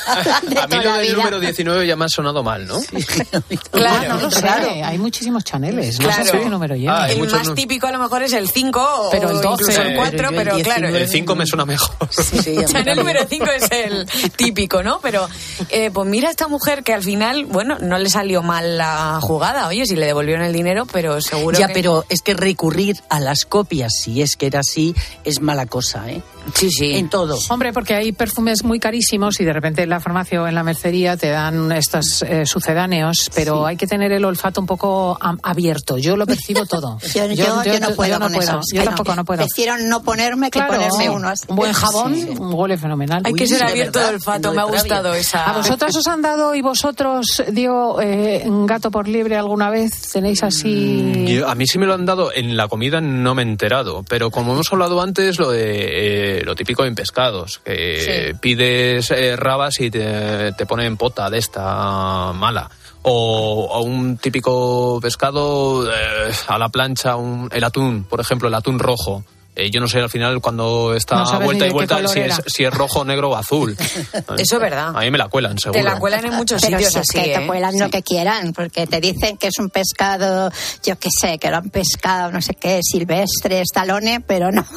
A mí lo del número diecinueve ya me ha sonado mal, ¿no? Claro, no lo sé. Hay muchísimos Chaneles. No Claro. sé qué número lleva. Ah, hay El muchos más nu- típico a lo mejor es el cinco Pero el o doce, incluso el cuatro, pero yo el pero claro. diecinueve El cinco me suena mejor. Chanel número cinco es el típico, ¿no? Pero eh, pues mira esta mujer que al final, bueno, no le salió mal la jugada. Oye, si le devolvieron el dinero, pero seguro Ya, que... pero es que recurrir a las copias, si es que era así, es mala cosa, ¿eh? Sí, sí. En todo. Hombre, porque hay perfumes muy carísimos y de repente en la farmacia o en la mercería te dan estos eh, sucedáneos, pero Sí. hay que tener el olfato un poco am- abierto. Yo lo percibo todo. Yo, yo, yo, yo no puedo yo no con puedo. eso. Yo tampoco no puedo. Prefiero no ponerme que Claro, ponerme uno así. un buen jabón Sí. huele fenomenal. Hay que Uy, ser de abierto verdad, de olfato, lo me ha de Pravia. gustado esa... ¿A vosotras os han dado y vosotros, Diego, eh, gato por liebre alguna vez? ¿Tenéis así...? Yo- a mí sí me lo han dado en la comida, no me he enterado, pero como hemos hablado antes, lo de eh, lo típico en pescados, que Sí. pides eh, rabas y te, te ponen pota de esta mala. O, o un típico pescado eh, a la plancha, un, el atún, por ejemplo, el atún rojo. Eh, yo no sé al final cuando está No sabes vuelta ni y de qué vuelta color si es, era. si es rojo, negro o azul. Eso es verdad. A mí me la cuelan, seguro. Te la cuelan en muchos Pero sitios si es así, que ¿eh? te cuelan lo que quieran, porque te dicen que es un pescado, yo qué sé, que lo han pescado, no sé qué, silvestre, estalone, pero no.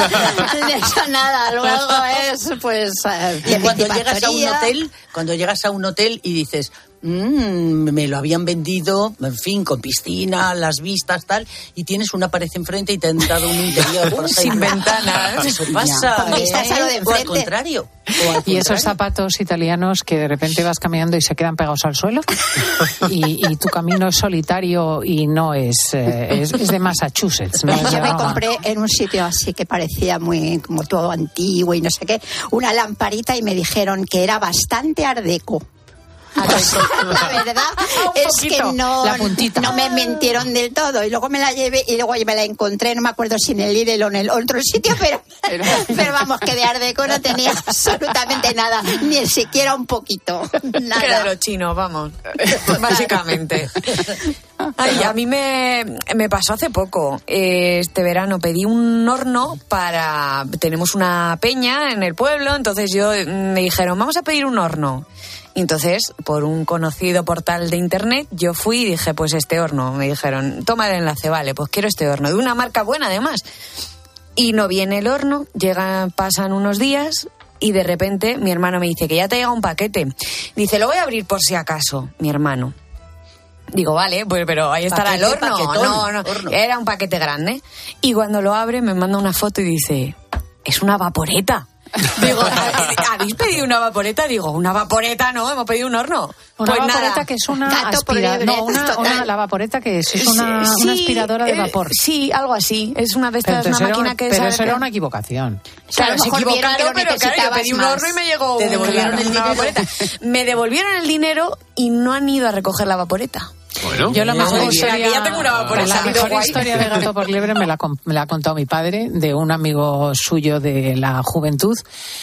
De eso nada. Luego es, pues, eh, Y de cuando llegas a un piscifactoría. hotel, cuando llegas a un hotel y dices, "Mm, me lo habían vendido, en fin, con piscina, las vistas, tal, y tienes una pared enfrente y te han dado un interior por Sin seis- ventanas. Eso pasa, Con ¿eh? vistas a lo de O al enfrente. contrario. o al Y contrario. esos zapatos italianos que de repente vas caminando y se quedan pegados al suelo y, y tu camino es solitario y no es, eh, es, es de Massachusetts, ¿no? Yo me Ya- compré en un sitio así que parecía muy como todo antiguo y no sé qué, una lamparita y me dijeron que era bastante art deco. La verdad Un es poquito, que no, la puntita. no me mintieron del todo. Y luego me la llevé y luego me la encontré, no me acuerdo si en el Lidl o en el otro sitio, pero, pero vamos, que de art deco no tenía absolutamente nada, ni siquiera un poquito. Que era de Nada. los chinos, vamos. Básicamente. Ay, a mí me, me pasó hace poco. Eh, Este verano pedí un horno para... Tenemos una peña en el pueblo, entonces yo mm, me dijeron, vamos a pedir un horno. Y entonces, por un conocido portal de internet, yo fui y dije, pues este horno. Me dijeron, toma el enlace, vale, pues quiero este horno. De una marca buena, además. Y no viene el horno, llegan, pasan unos días... Y de repente mi hermano me dice que ya te llega un paquete. Dice, lo voy a abrir por si acaso, mi hermano. Digo, vale, pues pero ahí estará el Paquete, horno. paquetón, No, no, horno. era un paquete grande. Y cuando lo abre me manda una foto y dice, es una vaporeta. Digo, ¿habéis pedido una vaporeta? Digo, una vaporeta no, hemos pedido un horno. Una Pues vaporeta nada. que es una Gato por aspiradora. liebre, No, una, total. una- la vaporeta que es, es una, Sí, una aspiradora de eh, vapor. Sí, algo así. Es una de Pero estas, una entonces era máquina una- que pero sabe eso era que- una equivocación. Claro, A lo se mejor vieron equivocaron, que lo pero claro, yo necesitabas pedí un más. horno y me llegó Te un- devolvieron el una dinero. vaporeta. Me devolvieron el dinero y no han ido a recoger la vaporeta. Bueno, Yo la mejor O sea, historia, que ya tengo una vaporeta, la ha sido mejor guay. historia de gato por liebre me la, com- me la ha contado mi padre, de un amigo suyo de la juventud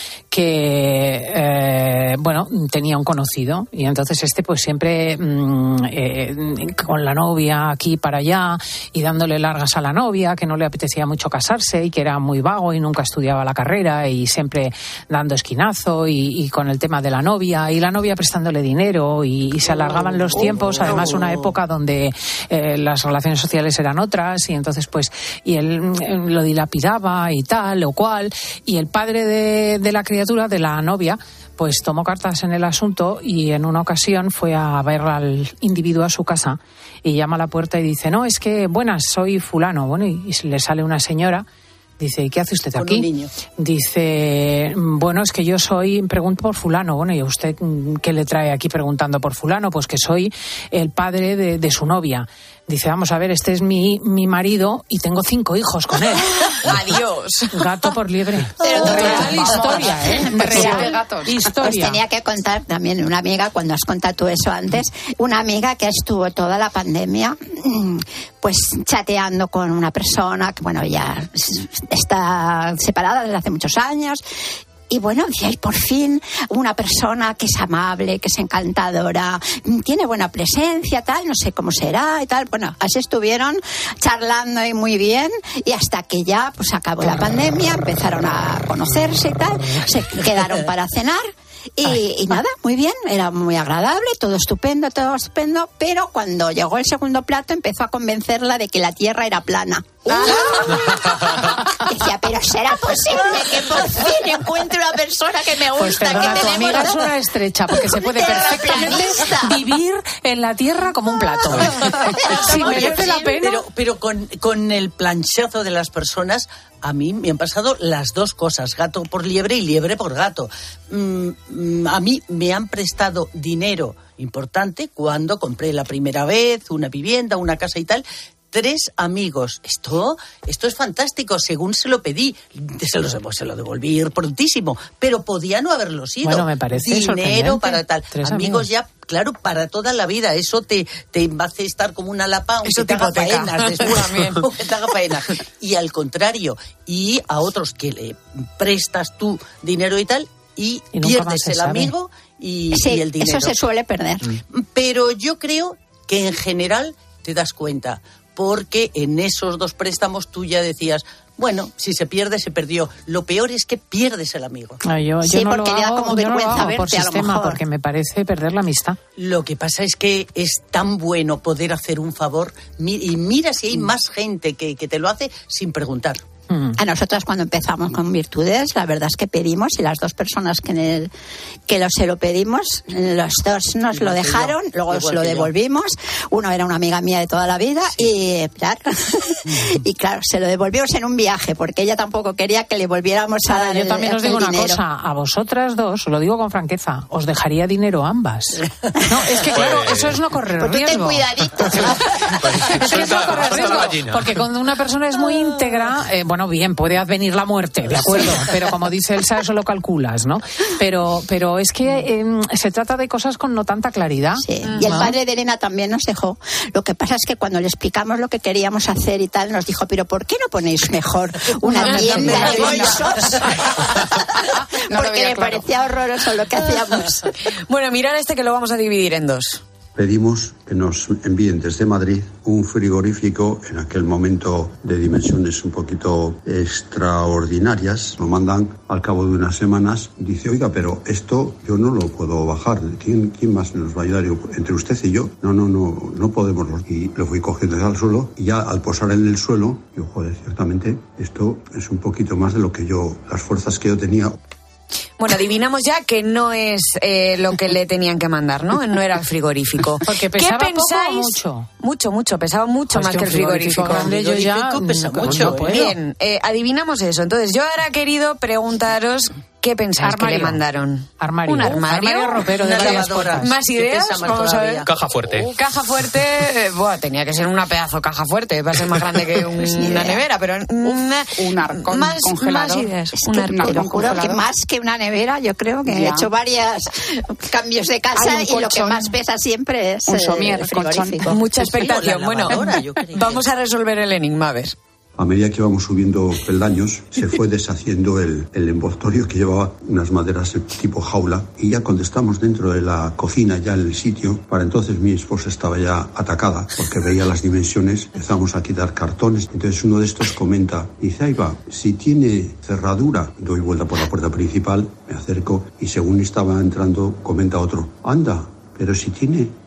que, eh, bueno, tenía un conocido y entonces este pues siempre mm, eh, con la novia aquí para allá y dándole largas a la novia, que no le apetecía mucho casarse y que era muy vago y nunca estudiaba la carrera y siempre dando esquinazo y, y con el tema de la novia y la novia prestándole dinero y, y se alargaban los tiempos, además una época época donde eh, las relaciones sociales eran otras y entonces pues y él eh, lo dilapidaba y tal o cual, y el padre de, de la criatura, de la novia, pues tomó cartas en el asunto y en una ocasión fue a ver al individuo a su casa y llama a la puerta y dice, no, es que, buenas, soy fulano. Bueno, y, y le sale una señora. Dice, ¿y qué hace usted Con aquí? un niño. Dice, bueno, es que yo soy, pregunto por fulano. Bueno, ¿y a usted qué le trae aquí preguntando por fulano? Pues que soy el padre de, de su novia. Dice, vamos a ver, este es mi, mi marido y tengo cinco hijos con él. Adiós. Gato por liebre. Pero real historia, ¿eh? Real historia. Os tenía que contar también una amiga, cuando has contado tú eso antes, una amiga que estuvo toda la pandemia pues chateando con una persona que, bueno, ya está separada desde hace muchos años. Y bueno, decía, y por fin una persona que es amable, que es encantadora, tiene buena presencia, tal, no sé cómo será y tal. Bueno, así estuvieron charlando y muy bien, y hasta que ya pues acabó la pandemia, empezaron a conocerse y tal, se quedaron para cenar. Y, y nada, muy bien, era muy agradable, todo estupendo, todo estupendo, pero cuando llegó el segundo plato empezó a convencerla de que la tierra era plana. Decía, pero ¿será posible que por fin encuentre una persona que me gusta? Pues perdona, que tu amiga es una estrecha, porque se puede perfectamente vivir en la tierra como un plato. Si merece la pena. Pero, pero con, con el planchazo de las personas, a mí me han pasado las dos cosas, gato por liebre y liebre por gato. Mm, a mí me han prestado dinero importante cuando compré la primera vez una vivienda, una casa y tal. Tres amigos. Esto, esto es fantástico. Según se lo pedí, se lo, se lo devolví prontísimo, pero podía no haberlo sido. Bueno, me parece dinero para tal. Tres amigos, amigos ya, claro, para toda la vida. Eso te, te hace estar como una lapa, aunque Eso te haga te hipoteca. faenas después. Aunque te haga faenas. Y al contrario, y a otros que le prestas tú dinero y tal, y, Y nunca más pierdes se el sabe. amigo y, Sí, y el dinero. eso se suele perder. Pero yo creo que en general te das cuenta, porque en esos dos préstamos tú ya decías, bueno, si se pierde, se perdió. Lo peor es que pierdes el amigo. Ay, yo, yo Sí, no porque lo le da hago, como yo no lo vergüenza hago por verte, a lo sistema, mejor. porque me parece perder la amistad. Lo que pasa es que es tan bueno poder hacer un favor, mi- y mira si hay más gente que, que te lo hace sin preguntar. A nosotras cuando empezamos con Virtudes, la verdad es que pedimos, y las dos personas que, en el, que lo, se lo pedimos, los dos nos lo dejaron, luego igual se lo que yo. devolvimos. Uno era una amiga mía de toda la vida y, claro, y claro, se lo devolvimos en un viaje, porque ella tampoco quería que le volviéramos a Ahora, dar yo el- también os el digo una dinero. cosa, a vosotras dos, os lo digo con franqueza, os dejaría dinero a ambas. No, es que claro, Pues- eso es no correr Pues tú ten riesgo. cuidadito. Es que es no Suelta- correr suelta la riesgo, gallina. porque cuando una persona es muy íntegra, eh, bueno, bien, puede advenir la muerte, ¿de acuerdo? Pero como dice Elsa, eso lo calculas, ¿no? Pero, pero es que eh, se trata de cosas con no tanta claridad. Sí. Y el ¿no? padre de Elena también nos dejó. Lo que pasa es que cuando le explicamos lo que queríamos hacer y tal, nos dijo, pero ¿por qué no ponéis mejor una Una tienda de tienda. bolsos? No lo Porque veía le claro. parecía horroroso lo que hacíamos. Bueno, mirad este que lo vamos a dividir en dos. Pedimos que nos envíen desde Madrid un frigorífico en aquel momento de dimensiones un poquito extraordinarias. Lo mandan al cabo de unas semanas. Dice, oiga, pero esto yo no lo puedo bajar. ¿Quién, quién más nos va a ayudar? Yo, entre usted y yo. No, no, no, no podemos. Y lo fui cogiendo al suelo. Y ya al posar en el suelo, yo, joder, ciertamente esto es un poquito más de lo que yo, las fuerzas que yo tenía. Bueno, adivinamos ya que no es eh, lo que le tenían que mandar, ¿no? No era el frigorífico. Porque pesaba ¿Qué poco o pensáis? mucho. Mucho, mucho, pesaba mucho Pues más que que un el frigorífico. frigorífico grande yo ya frigorífico pesa no- mucho, no puedo. Bien, eh, adivinamos eso. Entonces, yo ahora he querido preguntaros qué pensáis que Armario. le mandaron. Armario. Un armario. Armario ropero de Una varias lavadora. puertas. ¿Más Que ideas? pesa más Vamos a ver. todavía. Caja fuerte. Caja fuerte, eh, buah, tenía que ser una pedazo caja fuerte, va a ser más grande que un- una nevera, pero una, un arcón más, congelador. más ideas. Es Un que armario. te lo juro que congelador. más que una nevera, yo creo que he Ya. hecho varios cambios de casa Hay un y lo que colchón. más pesa siempre es Un eh, somier, el frigorífico. colchón. Mucha Sí, o la expectación. Bueno, lavadora, yo creía. vamos a resolver el enigma, a ver. A medida que íbamos subiendo peldaños, se fue deshaciendo el, el envoltorio que llevaba unas maderas tipo jaula. Y ya cuando estamos dentro de la cocina, ya en el sitio, para entonces mi esposa estaba ya atacada porque veía las dimensiones. Empezamos a quitar cartones. Entonces uno de estos comenta, dice, ahí va, si tiene cerradura. Doy vuelta por la puerta principal, me acerco y según estaba entrando, comenta otro, anda, pero si tiene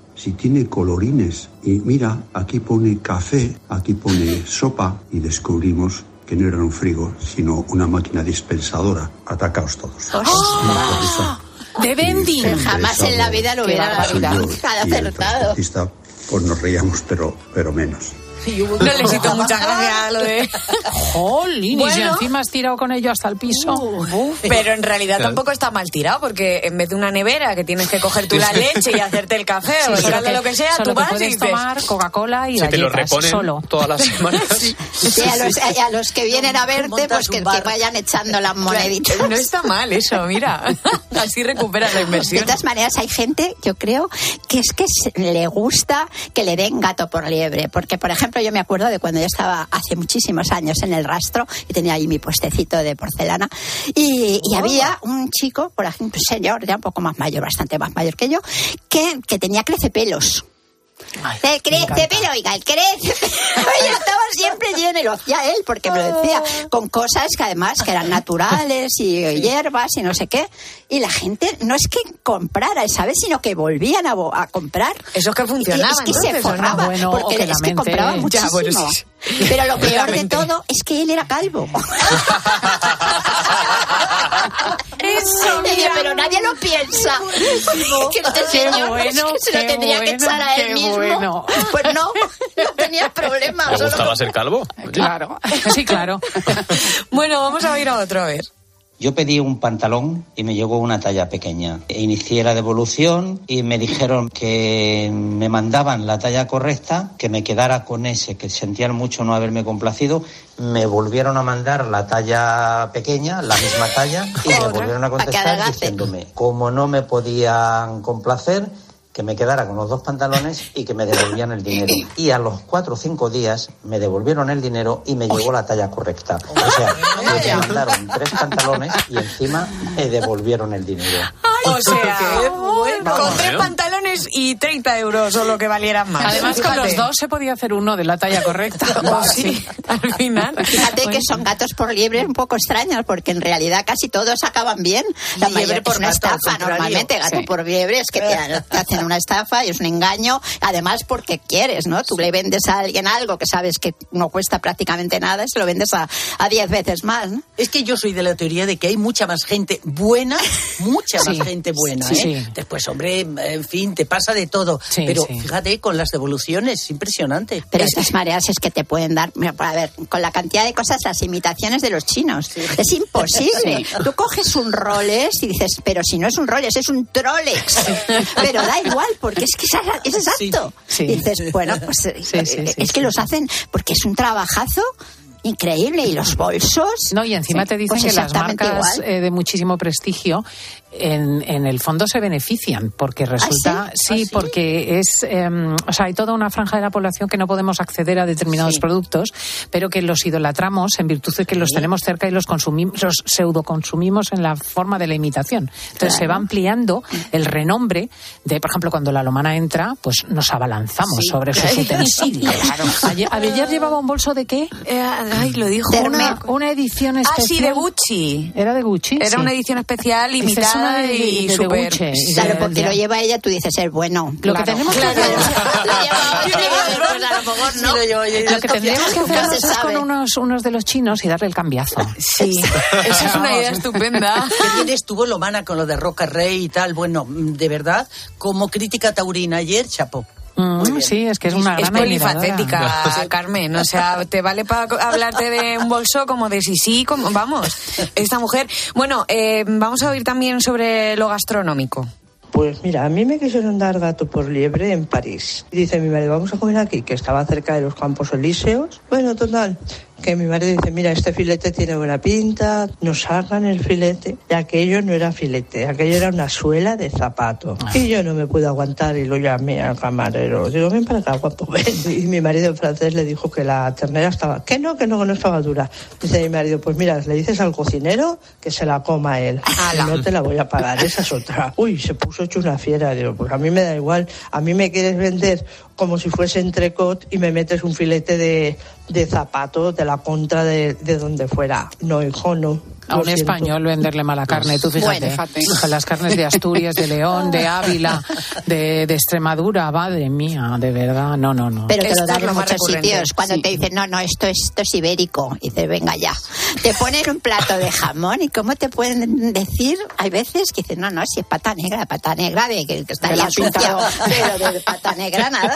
si tiene colorines. Y mira, aquí pone café, aquí pone sopa, y descubrimos que no era un frigo, sino una máquina dispensadora. Atacaos todos. ¡Oh! ¡De vending! Jamás en la vida lo hubiera acertado. Pues nos reíamos, pero, pero menos. No les hizo mucha gracia lo de... ¡Jolín! Bueno, y si encima has tirado con ello hasta el piso. Uh, pero en realidad tampoco está mal tirado, porque en vez de una nevera que tienes que coger tú la leche y hacerte el café sí, o el caldo, lo que sea, tú vas puedes y dices... tomar Coca-Cola y si galletas, te lo reponen solo. Todas las semanas. Sí, sí, a, los, a, a los que vienen a verte, pues que, que vayan echando las moneditas. No está mal eso, mira. Así recuperas la inversión. De todas maneras, hay gente, yo creo, que es que le gusta que le den gato por liebre. Porque, por ejemplo, yo me acuerdo de cuando yo estaba hace muchísimos años en el Rastro y tenía ahí mi puestecito de porcelana y, y oh. había un chico, por ejemplo, un señor ya un poco más mayor, bastante más mayor que yo, que, que tenía crecepelos. Ay, el crecepelo, oiga, el crecepelo. Y estaba siempre lleno y lo hacía él porque me lo decía con cosas que además que eran naturales y hierbas y no sé qué. Y la gente no es que comprara, ¿sabes? Sino que volvían a, a comprar. Eso es que funcionaba. Es que entonces, se forraba. Bueno, porque que es mente... que compraba muchísimo. Ya, bueno, sí. Pero lo peor de todo es que él era calvo. Eso, mira, pero nadie lo piensa. Que este señor bueno, es que se lo tendría bueno, que echar a él mismo. Bueno. Pues no, no tenía problema. ¿Le gustaba ser calvo? Claro, sí, claro. Bueno, vamos a ir a otro, a ver. Yo pedí un pantalón y me llegó una talla pequeña. Inicié la devolución y me dijeron que me mandaban la talla correcta, que me quedara con ese, que sentían mucho no haberme complacido. Me volvieron a mandar la talla pequeña, la misma talla, y me volvieron a contestar diciéndome, como no me podían complacer, que me quedara con los dos pantalones y que me devolvían el dinero. Y a los cuatro o cinco días me devolvieron el dinero y me llegó la talla correcta. O sea, me mandaron tres pantalones y encima me devolvieron el dinero. Ay, o sea, bueno, con tres pantalones y treinta euros o lo que valieran más. Además, fíjate, con los dos se podía hacer uno de la talla correcta. Oh, sí, al final. Fíjate que son gatos por liebre un poco extraños, porque en realidad casi todos acaban bien. La mayoría por una estafa, normalmente. Gato sí. por liebre es que te, te hacen una estafa y es un engaño, además porque quieres, ¿no? Tú le vendes a alguien algo que sabes que no cuesta prácticamente nada y se lo vendes a, a diez veces más, ¿no? Es que yo soy de la teoría de que hay mucha más gente buena, mucha sí. más gente buena, sí, ¿eh? Sí. Después, hombre, en fin, te pasa de todo. Sí, pero sí. fíjate, con las devoluciones, es impresionante. Pero estas mareas es que te pueden dar, a ver, con la cantidad de cosas, las imitaciones de los chinos. Sí. Es imposible. Sí. Tú coges un Rolex y dices, pero si no es un Rolex, es un Trolex. Pero da igual, porque es que es exacto. Sí, sí. Y dices, bueno, pues sí, sí, sí, es sí, que sí. los hacen porque es un trabajazo increíble. Y los bolsos. No, y encima sí, te dicen pues que las marcas eh, de muchísimo prestigio en, en el fondo se benefician, porque resulta, ¿Ah, sí? Sí, ¿Ah, sí? porque es, eh, o sea, hay toda una franja de la población que no podemos acceder a determinados sí. productos, pero que los idolatramos en virtud de que sí. los tenemos cerca y los consumimos, los pseudoconsumimos en la forma de la imitación. Entonces claro. se va ampliando el renombre de, por ejemplo, cuando la Lomana entra, pues nos abalanzamos sí. sobre sus utensilios. Claro. Ayer, ayer llevaba un bolso de ¿qué? Eh, ay, lo dijo. Una, una edición especial. Ah, sí, de Gucci. Era de Gucci. Era sí. una edición especial limitada. De, de, y de, super... de Gucci, claro, porque lo lleva ella, tú dices, es bueno. Lo claro. que tenemos que hacer lo que tendríamos que hacer es con unos, unos de los chinos y darle el cambiazo. Sí, esa es una idea estupenda. Qué bien estuvo Lomana con lo de Roca Rey y tal. Bueno, de verdad, como crítica taurina ayer, chapo. Mm, sí, es que es una es gran polifacética, Carmen. O sea, te vale para hablarte de un bolso como de sí, sí, como, vamos, esta mujer. Bueno, eh, vamos a oír también sobre lo gastronómico. Pues mira, a mí me quisieron dar gato por liebre en París. Y dice mi marido, vamos a comer aquí, que estaba cerca de los Campos Elíseos. Bueno, total, que mi marido dice, mira, este filete tiene buena pinta, nos sacan el filete. Y aquello no era filete, aquello era una suela de zapato. Y yo no me pude aguantar y lo llamé al camarero. Digo, ven para acá, guapo, ven. Y mi marido en francés le dijo que la ternera estaba, que no, que no, que no estaba dura. Dice mi marido, pues mira, le dices al cocinero que se la coma él. Y no te la voy a pagar, esa es otra. Uy, se puso hecho una fiera. Digo, pues a mí me da igual, a mí me quieres vender como si fuese entrecot y me metes un filete de, de zapato de la contra de, de donde fuera. No, hijo, no. A un español venderle mala carne, tú fíjate. Bueno, fíjate. Con las carnes de Asturias, de León, de Ávila, de, de Extremadura, madre mía, de verdad, no, no, no. Pero te lo dan en muchos sitios. Cuando sí. te dicen, no, no, esto, esto es ibérico, y dices, venga ya. Te ponen un plato de jamón, y ¿cómo te pueden decir? Hay veces que dicen, no, no, si es pata negra, pata negra, de que, que está ya sucia, pero de pata negra nada.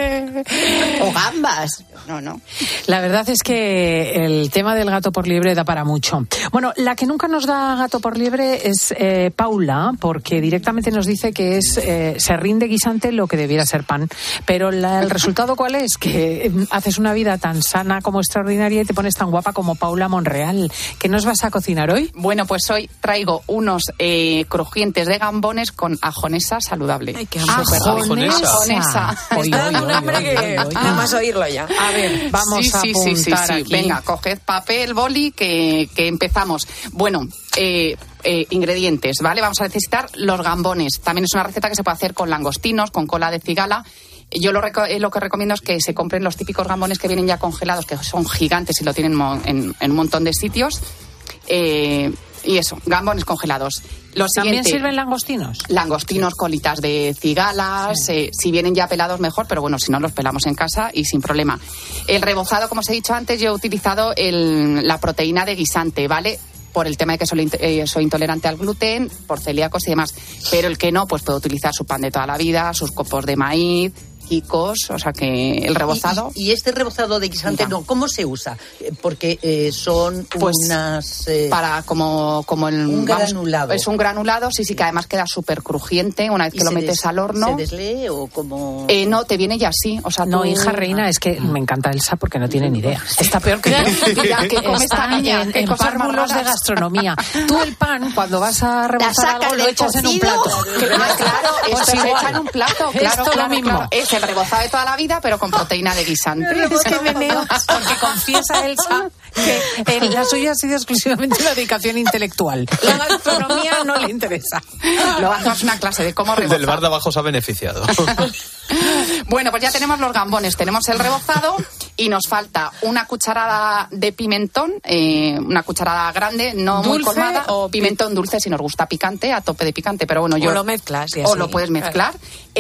¿No? O gambas. No, no. La verdad es que el tema del gato por liebre da para mucho. Bueno, la que nunca nos da gato por liebre es eh, Paula, porque directamente nos dice que es eh, se rinde guisante lo que debiera ser pan. Pero la, el resultado, ¿cuál es? Que eh, haces una vida tan sana como extraordinaria y te pones tan guapa como Paula Monreal. ¿Qué nos vas a cocinar hoy? Bueno, pues hoy traigo unos eh, crujientes de gambones con ajonesa saludable. Ay, qué ajonesa. Ajonesa. Está dando un hambre que nada más oírlo ya. A ver, vamos sí, a sí, apuntar sí, sí, sí. Aquí. Venga, coged papel, boli, que, que empezamos. Bueno, eh, eh, ingredientes, ¿vale? Vamos a necesitar los gambones. También es una receta que se puede hacer con langostinos, con cola de cigala. Yo lo, reco- lo que recomiendo es que se compren los típicos gambones que vienen ya congelados, que son gigantes y lo tienen mo- en, en un montón de sitios. Eh, y eso, gambones congelados. Lo ¿También siguiente, sirven langostinos? Langostinos, colitas de cigalas, sí. eh, si vienen ya pelados mejor, pero bueno, si no los pelamos en casa y sin problema. El rebozado, como os he dicho antes, yo he utilizado el, la proteína de guisante, ¿vale? Por el tema de que soy, eh, soy intolerante al gluten, por celíacos y demás. Pero el que no, pues puede utilizar su pan de toda la vida, sus copos de maíz, quicos, o sea que el rebozado. ¿Y, y, y este rebozado de guisante, no, cómo se usa? Porque eh, son pues unas... Eh, para como, como el... Un vamos, granulado. Es un granulado, sí, sí, que además queda súper crujiente una vez que lo metes des, al horno. ¿Se deslee o como...? Eh, no, te viene ya así. O sea, no, tú... hija reina, es que me encanta Elsa porque no tiene ni idea. Está peor que yo. Ya, ¿qué come esta niña? En, en párvulos de gastronomía. Tú el pan, cuando vas a rebozar algo, lo echas en un plato. Claro, claro, esto se echa en un plato. Claro, esto claro, lo mismo. Claro. Es el rebozado de toda la vida, pero con proteína de guisante. Es que me meo, porque confiesa Elsa que eh, la suya ha sido exclusivamente una dedicación intelectual. La gastronomía no le interesa. Lo hacemos una clase de cómo rebozar. Del bar de abajo se ha beneficiado. Bueno, pues ya tenemos los gambones, tenemos el rebozado y nos falta una cucharada de pimentón, eh, una cucharada grande, no ¿Dulce muy colmada, o pimentón dulce si nos gusta picante, a tope de picante, pero bueno, yo... O lo mezclas. O lo puedes mezclar.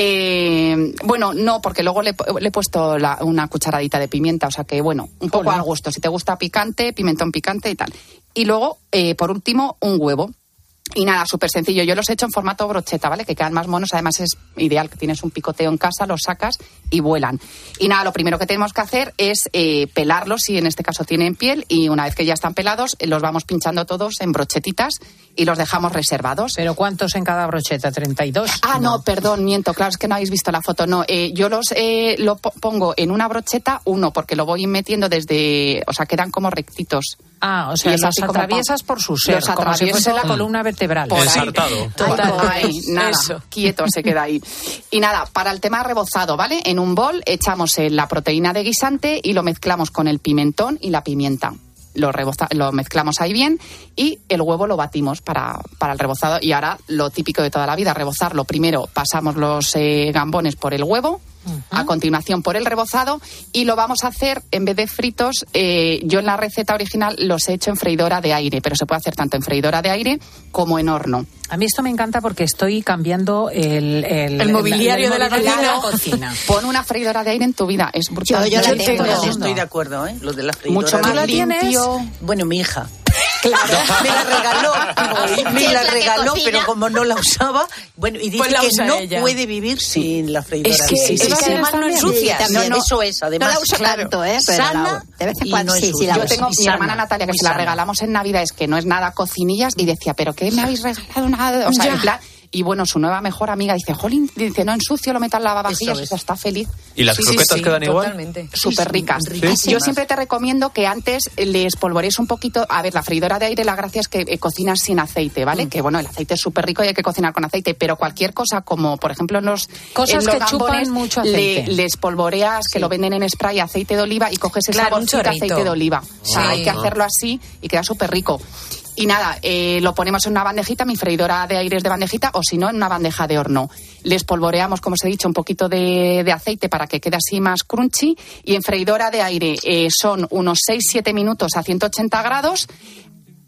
Eh, bueno, no, porque luego le, le he puesto la, una cucharadita de pimienta, o sea que bueno, un poco Hola. al gusto. Si te gusta picante, pimentón picante y tal. Y luego, eh, por último, un huevo. Y nada, súper sencillo. Yo los he hecho en formato brocheta, ¿vale? Que quedan más monos. Además es ideal que tienes un picoteo en casa, los sacas y vuelan. Y nada, lo primero que tenemos que hacer es eh, pelarlos, si en este caso tienen piel. Y una vez que ya están pelados, eh, los vamos pinchando todos en brochetitas y los dejamos reservados. ¿Pero cuántos en cada brocheta? ¿treinta y dos? Ah, no, no perdón, miento. Claro, es que no habéis visto la foto. No, eh, yo los eh, lo pongo en una brocheta, uno, porque lo voy metiendo desde... O sea, quedan como rectitos. Ah, o sea, los atraviesas por su ser, como si fuese la columna vertebral. Por Ensartado. Ahí, ahí, nada, Eso. Quieto se queda ahí. Y nada, para el tema rebozado, ¿vale? En un bol echamos la proteína de guisante y lo mezclamos con el pimentón y la pimienta. Lo, reboza, lo mezclamos ahí bien y el huevo lo batimos para, para el rebozado. Y ahora lo típico de toda la vida, rebozarlo. Primero pasamos los eh, gambones por el huevo, uh-huh. a continuación por el rebozado y lo vamos a hacer en vez de fritos. Eh, yo en la receta original los he hecho en freidora de aire, pero se puede hacer tanto en freidora de aire como en horno. A mí esto me encanta porque estoy cambiando el, el, el mobiliario el, el, el, de, la de la cocina. Pon una freidora de aire en tu vida, es brutal. Yo, yo, yo la tengo, yo estoy de acuerdo, ¿eh? Lo de la freidora. Mucho más limpio. Bueno, mi hija. Claro, me la regaló, me la regaló, pero como no la usaba, bueno, y dice pues que no ella. puede vivir sin la freidora. Es que, sí, es sí, que además no ensucia. No, no, eso es, además. No la uso claro, tanto, ¿eh? Pero sana la, de vez en cuando no sí, sí la Yo uso. tengo mi sana, hermana Natalia, que se sana. la regalamos en Navidad, es que no es nada cocinillas, y decía, ¿pero qué me habéis regalado nada? O sea, ya. en plan... Y bueno, su nueva mejor amiga dice, jolín, dice, no ensucio, lo meto en lavavajillas, o sea, está feliz. ¿Y las sí, croquetas sí, quedan sí, igual? Totalmente. Súper ricas. ¿Sí? Yo siempre te recomiendo que antes le espolvorees un poquito. A ver, la freidora de aire, la gracia es que eh, cocinas sin aceite, ¿vale? Mm. Que bueno, el aceite es súper rico y hay que cocinar con aceite, pero cualquier cosa, como por ejemplo en los cosas en los que gambones, chupan mucho aceite. Le, le espolvoreas, sí. que lo venden en spray, aceite de oliva y coges ese claro, saborcito de aceite de oliva. O sea, sí. hay que hacerlo así y queda súper rico. Y nada, eh, lo ponemos en una bandejita, mi freidora de aire es de bandejita, o si no, en una bandeja de horno. Le espolvoreamos, como os he dicho, un poquito de, de aceite para que quede así más crunchy. Y en freidora de aire eh, son unos seis siete minutos a ciento ochenta grados.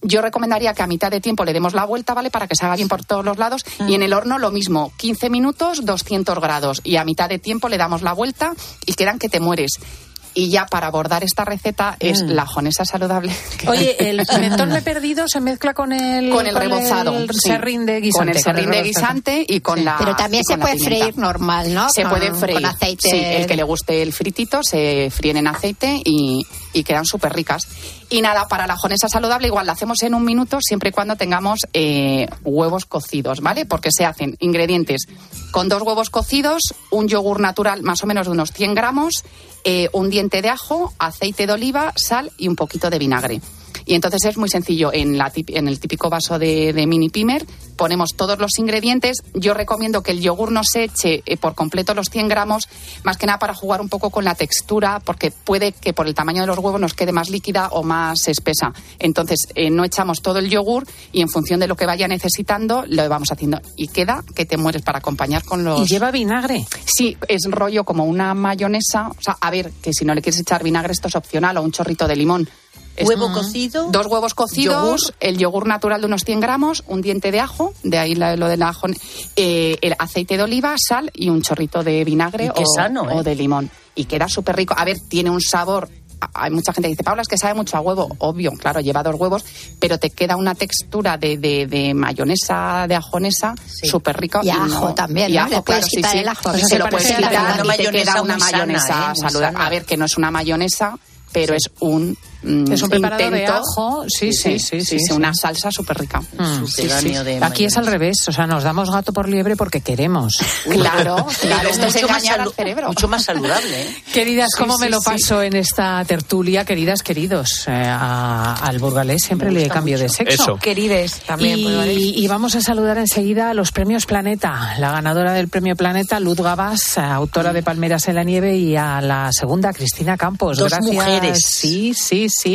yo recomendaría que a mitad de tiempo le demos la vuelta, ¿vale? Para que se haga bien por todos los lados. Mm. Y en el horno lo mismo, quince minutos, doscientos grados. Y a mitad de tiempo le damos la vuelta y quedan que te mueres. Y ya para abordar esta receta es mm. la jonesa saludable. Oye, el pimentón me he perdido, se mezcla con el... Con el rebozado. El sí. serrín de guisante. Con el serrín de guisante y con sí. la Pero también se puede freír normal, ¿no? Se con, puede freír. Con aceite. Sí, el que le guste el fritito se fríen en aceite y, y quedan súper ricas. Y nada, para la jonesa saludable igual la hacemos en un minuto siempre y cuando tengamos eh, huevos cocidos, ¿vale? Porque se hacen ingredientes con dos huevos cocidos, un yogur natural más o menos de unos cien gramos, eh, un diente de ajo, aceite de oliva, sal y un poquito de vinagre. Y entonces es muy sencillo, en, la, en el típico vaso de, de mini pimer ponemos todos los ingredientes. Yo recomiendo que el yogur no se eche eh, por completo los cien gramos, más que nada para jugar un poco con la textura, porque puede que por el tamaño de los huevos nos quede más líquida o más espesa. Entonces eh, no echamos todo el yogur y en función de lo que vaya necesitando lo vamos haciendo. Y queda que te mueres para acompañar con los... ¿Y lleva vinagre? Sí, es rollo como una mayonesa. O sea, a ver, que si no le quieres echar vinagre esto es opcional, o un chorrito de limón. Es huevo mm, cocido, dos huevos cocidos, yogur. El yogur natural de unos cien gramos, un diente de ajo, de ahí la, lo del ajo, eh, el aceite de oliva, sal y un chorrito de vinagre o, sano, ¿eh? o de limón. Y queda súper rico. A ver, tiene un sabor... Hay mucha gente que dice, Paula, es que sabe mucho a huevo. Obvio, claro, lleva dos huevos, pero te queda una textura de, de, de mayonesa, de ajonesa, sí. súper rica. Y, y ajo no, Y también, ¿no? ajo, Le puedes claro, quitar sí, el ajo. sí. Se lo puedes quitar una y te queda una mayonesa sana, ¿eh? saludable. A ver, que no es una mayonesa, pero sí. es un... Es un preparado de intento, ajo, sí, sí, sí, sí, sí, sí, sí una salsa súper rica. Mm, sí, sí. De aquí es al revés, o sea, nos damos gato por liebre porque queremos. Claro, claro, esto es mucho más engañar salu- al cerebro. Mucho más saludable, ¿eh? Queridas, ¿cómo sí, me sí, lo sí. paso en esta tertulia? Queridas, queridos, eh, a, al burgalés siempre le cambio mucho. de sexo. Eso. Querides, también. Y, y vamos a saludar enseguida a los premios Planeta, la ganadora del premio Planeta, Luz Gabás, autora de Palmeras en la nieve, y a la segunda, Cristina Campos. Dos Gracias. mujeres. Sí, sí, sí.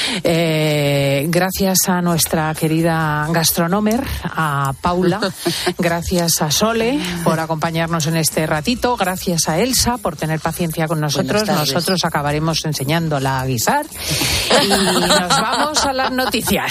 Eh, gracias a nuestra querida gastronomer, a Paula, gracias a Sole por acompañarnos en este ratito, gracias a Elsa por tener paciencia con nosotros. Nosotros acabaremos enseñándola a guisar y nos vamos a las noticias.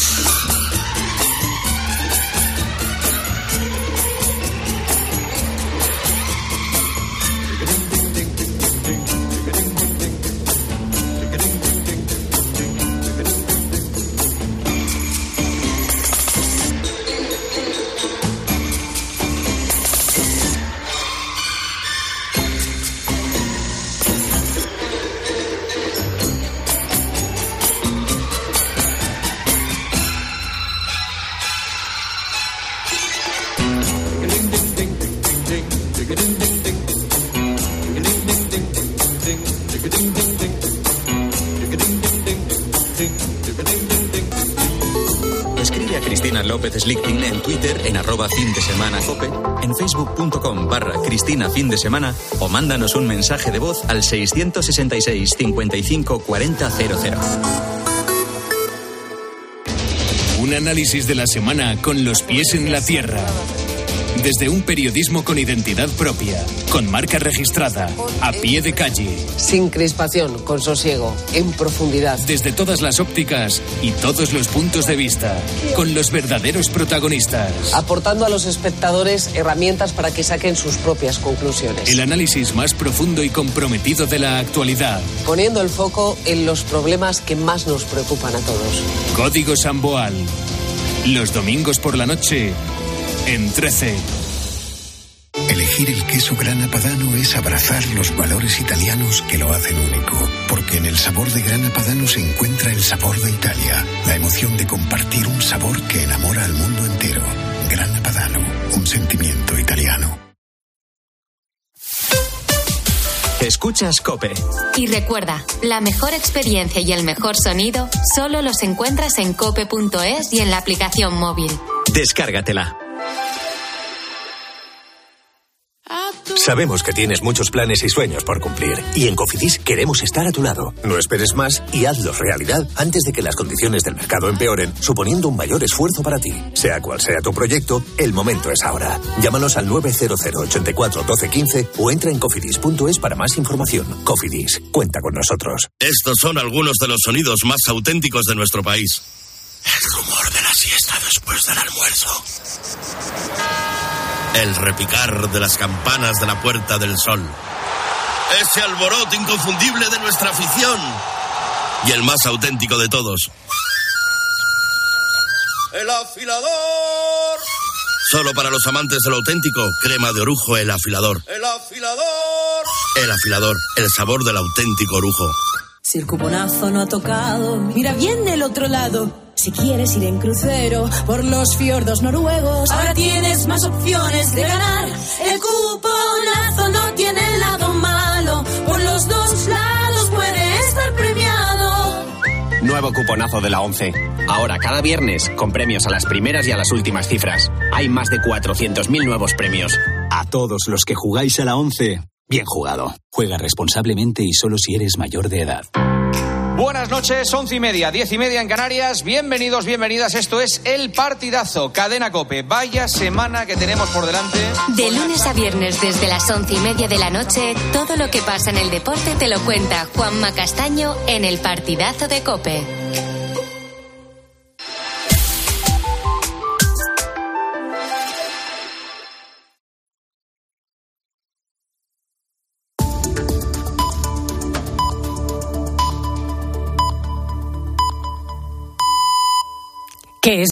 Escribe a Cristina López Slichting en Twitter en arroba fin de semana cope, en facebook.com barra Cristina fin de semana o mándanos un mensaje de voz al seiscientos sesenta y seis cincuenta y cinco cuarenta cero cero. Un análisis de la semana con los pies en la tierra. Desde un periodismo con identidad propia, con marca registrada, a pie de calle. Sin crispación, con sosiego, en profundidad. Desde todas las ópticas y todos los puntos de vista, con los verdaderos protagonistas. Aportando a los espectadores herramientas para que saquen sus propias conclusiones. El análisis más profundo y comprometido de la actualidad. Poniendo el foco en los problemas que más nos preocupan a todos. Código Samboal. Los domingos por la noche, en trece. Elegir el queso Grana Padano es abrazar los valores italianos que lo hacen único, porque en el sabor de Grana Padano se encuentra el sabor de Italia, la emoción de compartir un sabor que enamora al mundo entero. Grana Padano, un sentimiento italiano. Escuchas COPE. Y recuerda, la mejor experiencia y el mejor sonido solo los encuentras en cope punto es y en la aplicación móvil. Descárgatela. Sabemos que tienes muchos planes y sueños por cumplir y en Cofidis queremos estar a tu lado. No esperes más y hazlos realidad antes de que las condiciones del mercado empeoren, suponiendo un mayor esfuerzo para ti. Sea cual sea tu proyecto, el momento es ahora. Llámanos al nueve cero cero ochenta y cuatro doce quince o entra en cofidis punto es para más información. Cofidis, cuenta con nosotros. Estos son algunos de los sonidos más auténticos de nuestro país. El rumor de la siesta después del almuerzo. El repicar de las campanas de la Puerta del Sol. Ese alboroto inconfundible de nuestra afición. Y el más auténtico de todos. ¡El afilador! Solo para los amantes de lo auténtico, crema de orujo El Afilador. ¡El afilador! El Afilador, el sabor del auténtico orujo. Si el cuponazo no ha tocado, mira bien del otro lado. Si quieres ir en crucero por los fiordos noruegos, ahora tienes más opciones de ganar. El cuponazo no tiene el lado malo, por los dos lados puede estar premiado. Nuevo cuponazo de la ONCE. Ahora cada viernes con premios a las primeras y a las últimas cifras. Hay más de cuatrocientos mil nuevos premios. A todos los que jugáis a la ONCE, bien jugado. Juega responsablemente y solo si eres mayor de edad. Buenas noches, once y media, diez y media en Canarias. Bienvenidos, bienvenidas. Esto es El Partidazo, Cadena COPE. Vaya semana que tenemos por delante. De lunes a viernes desde las once y media de la noche, todo lo que pasa en el deporte te lo cuenta Juanma Castaño en El Partidazo de COPE. ¿Qué es?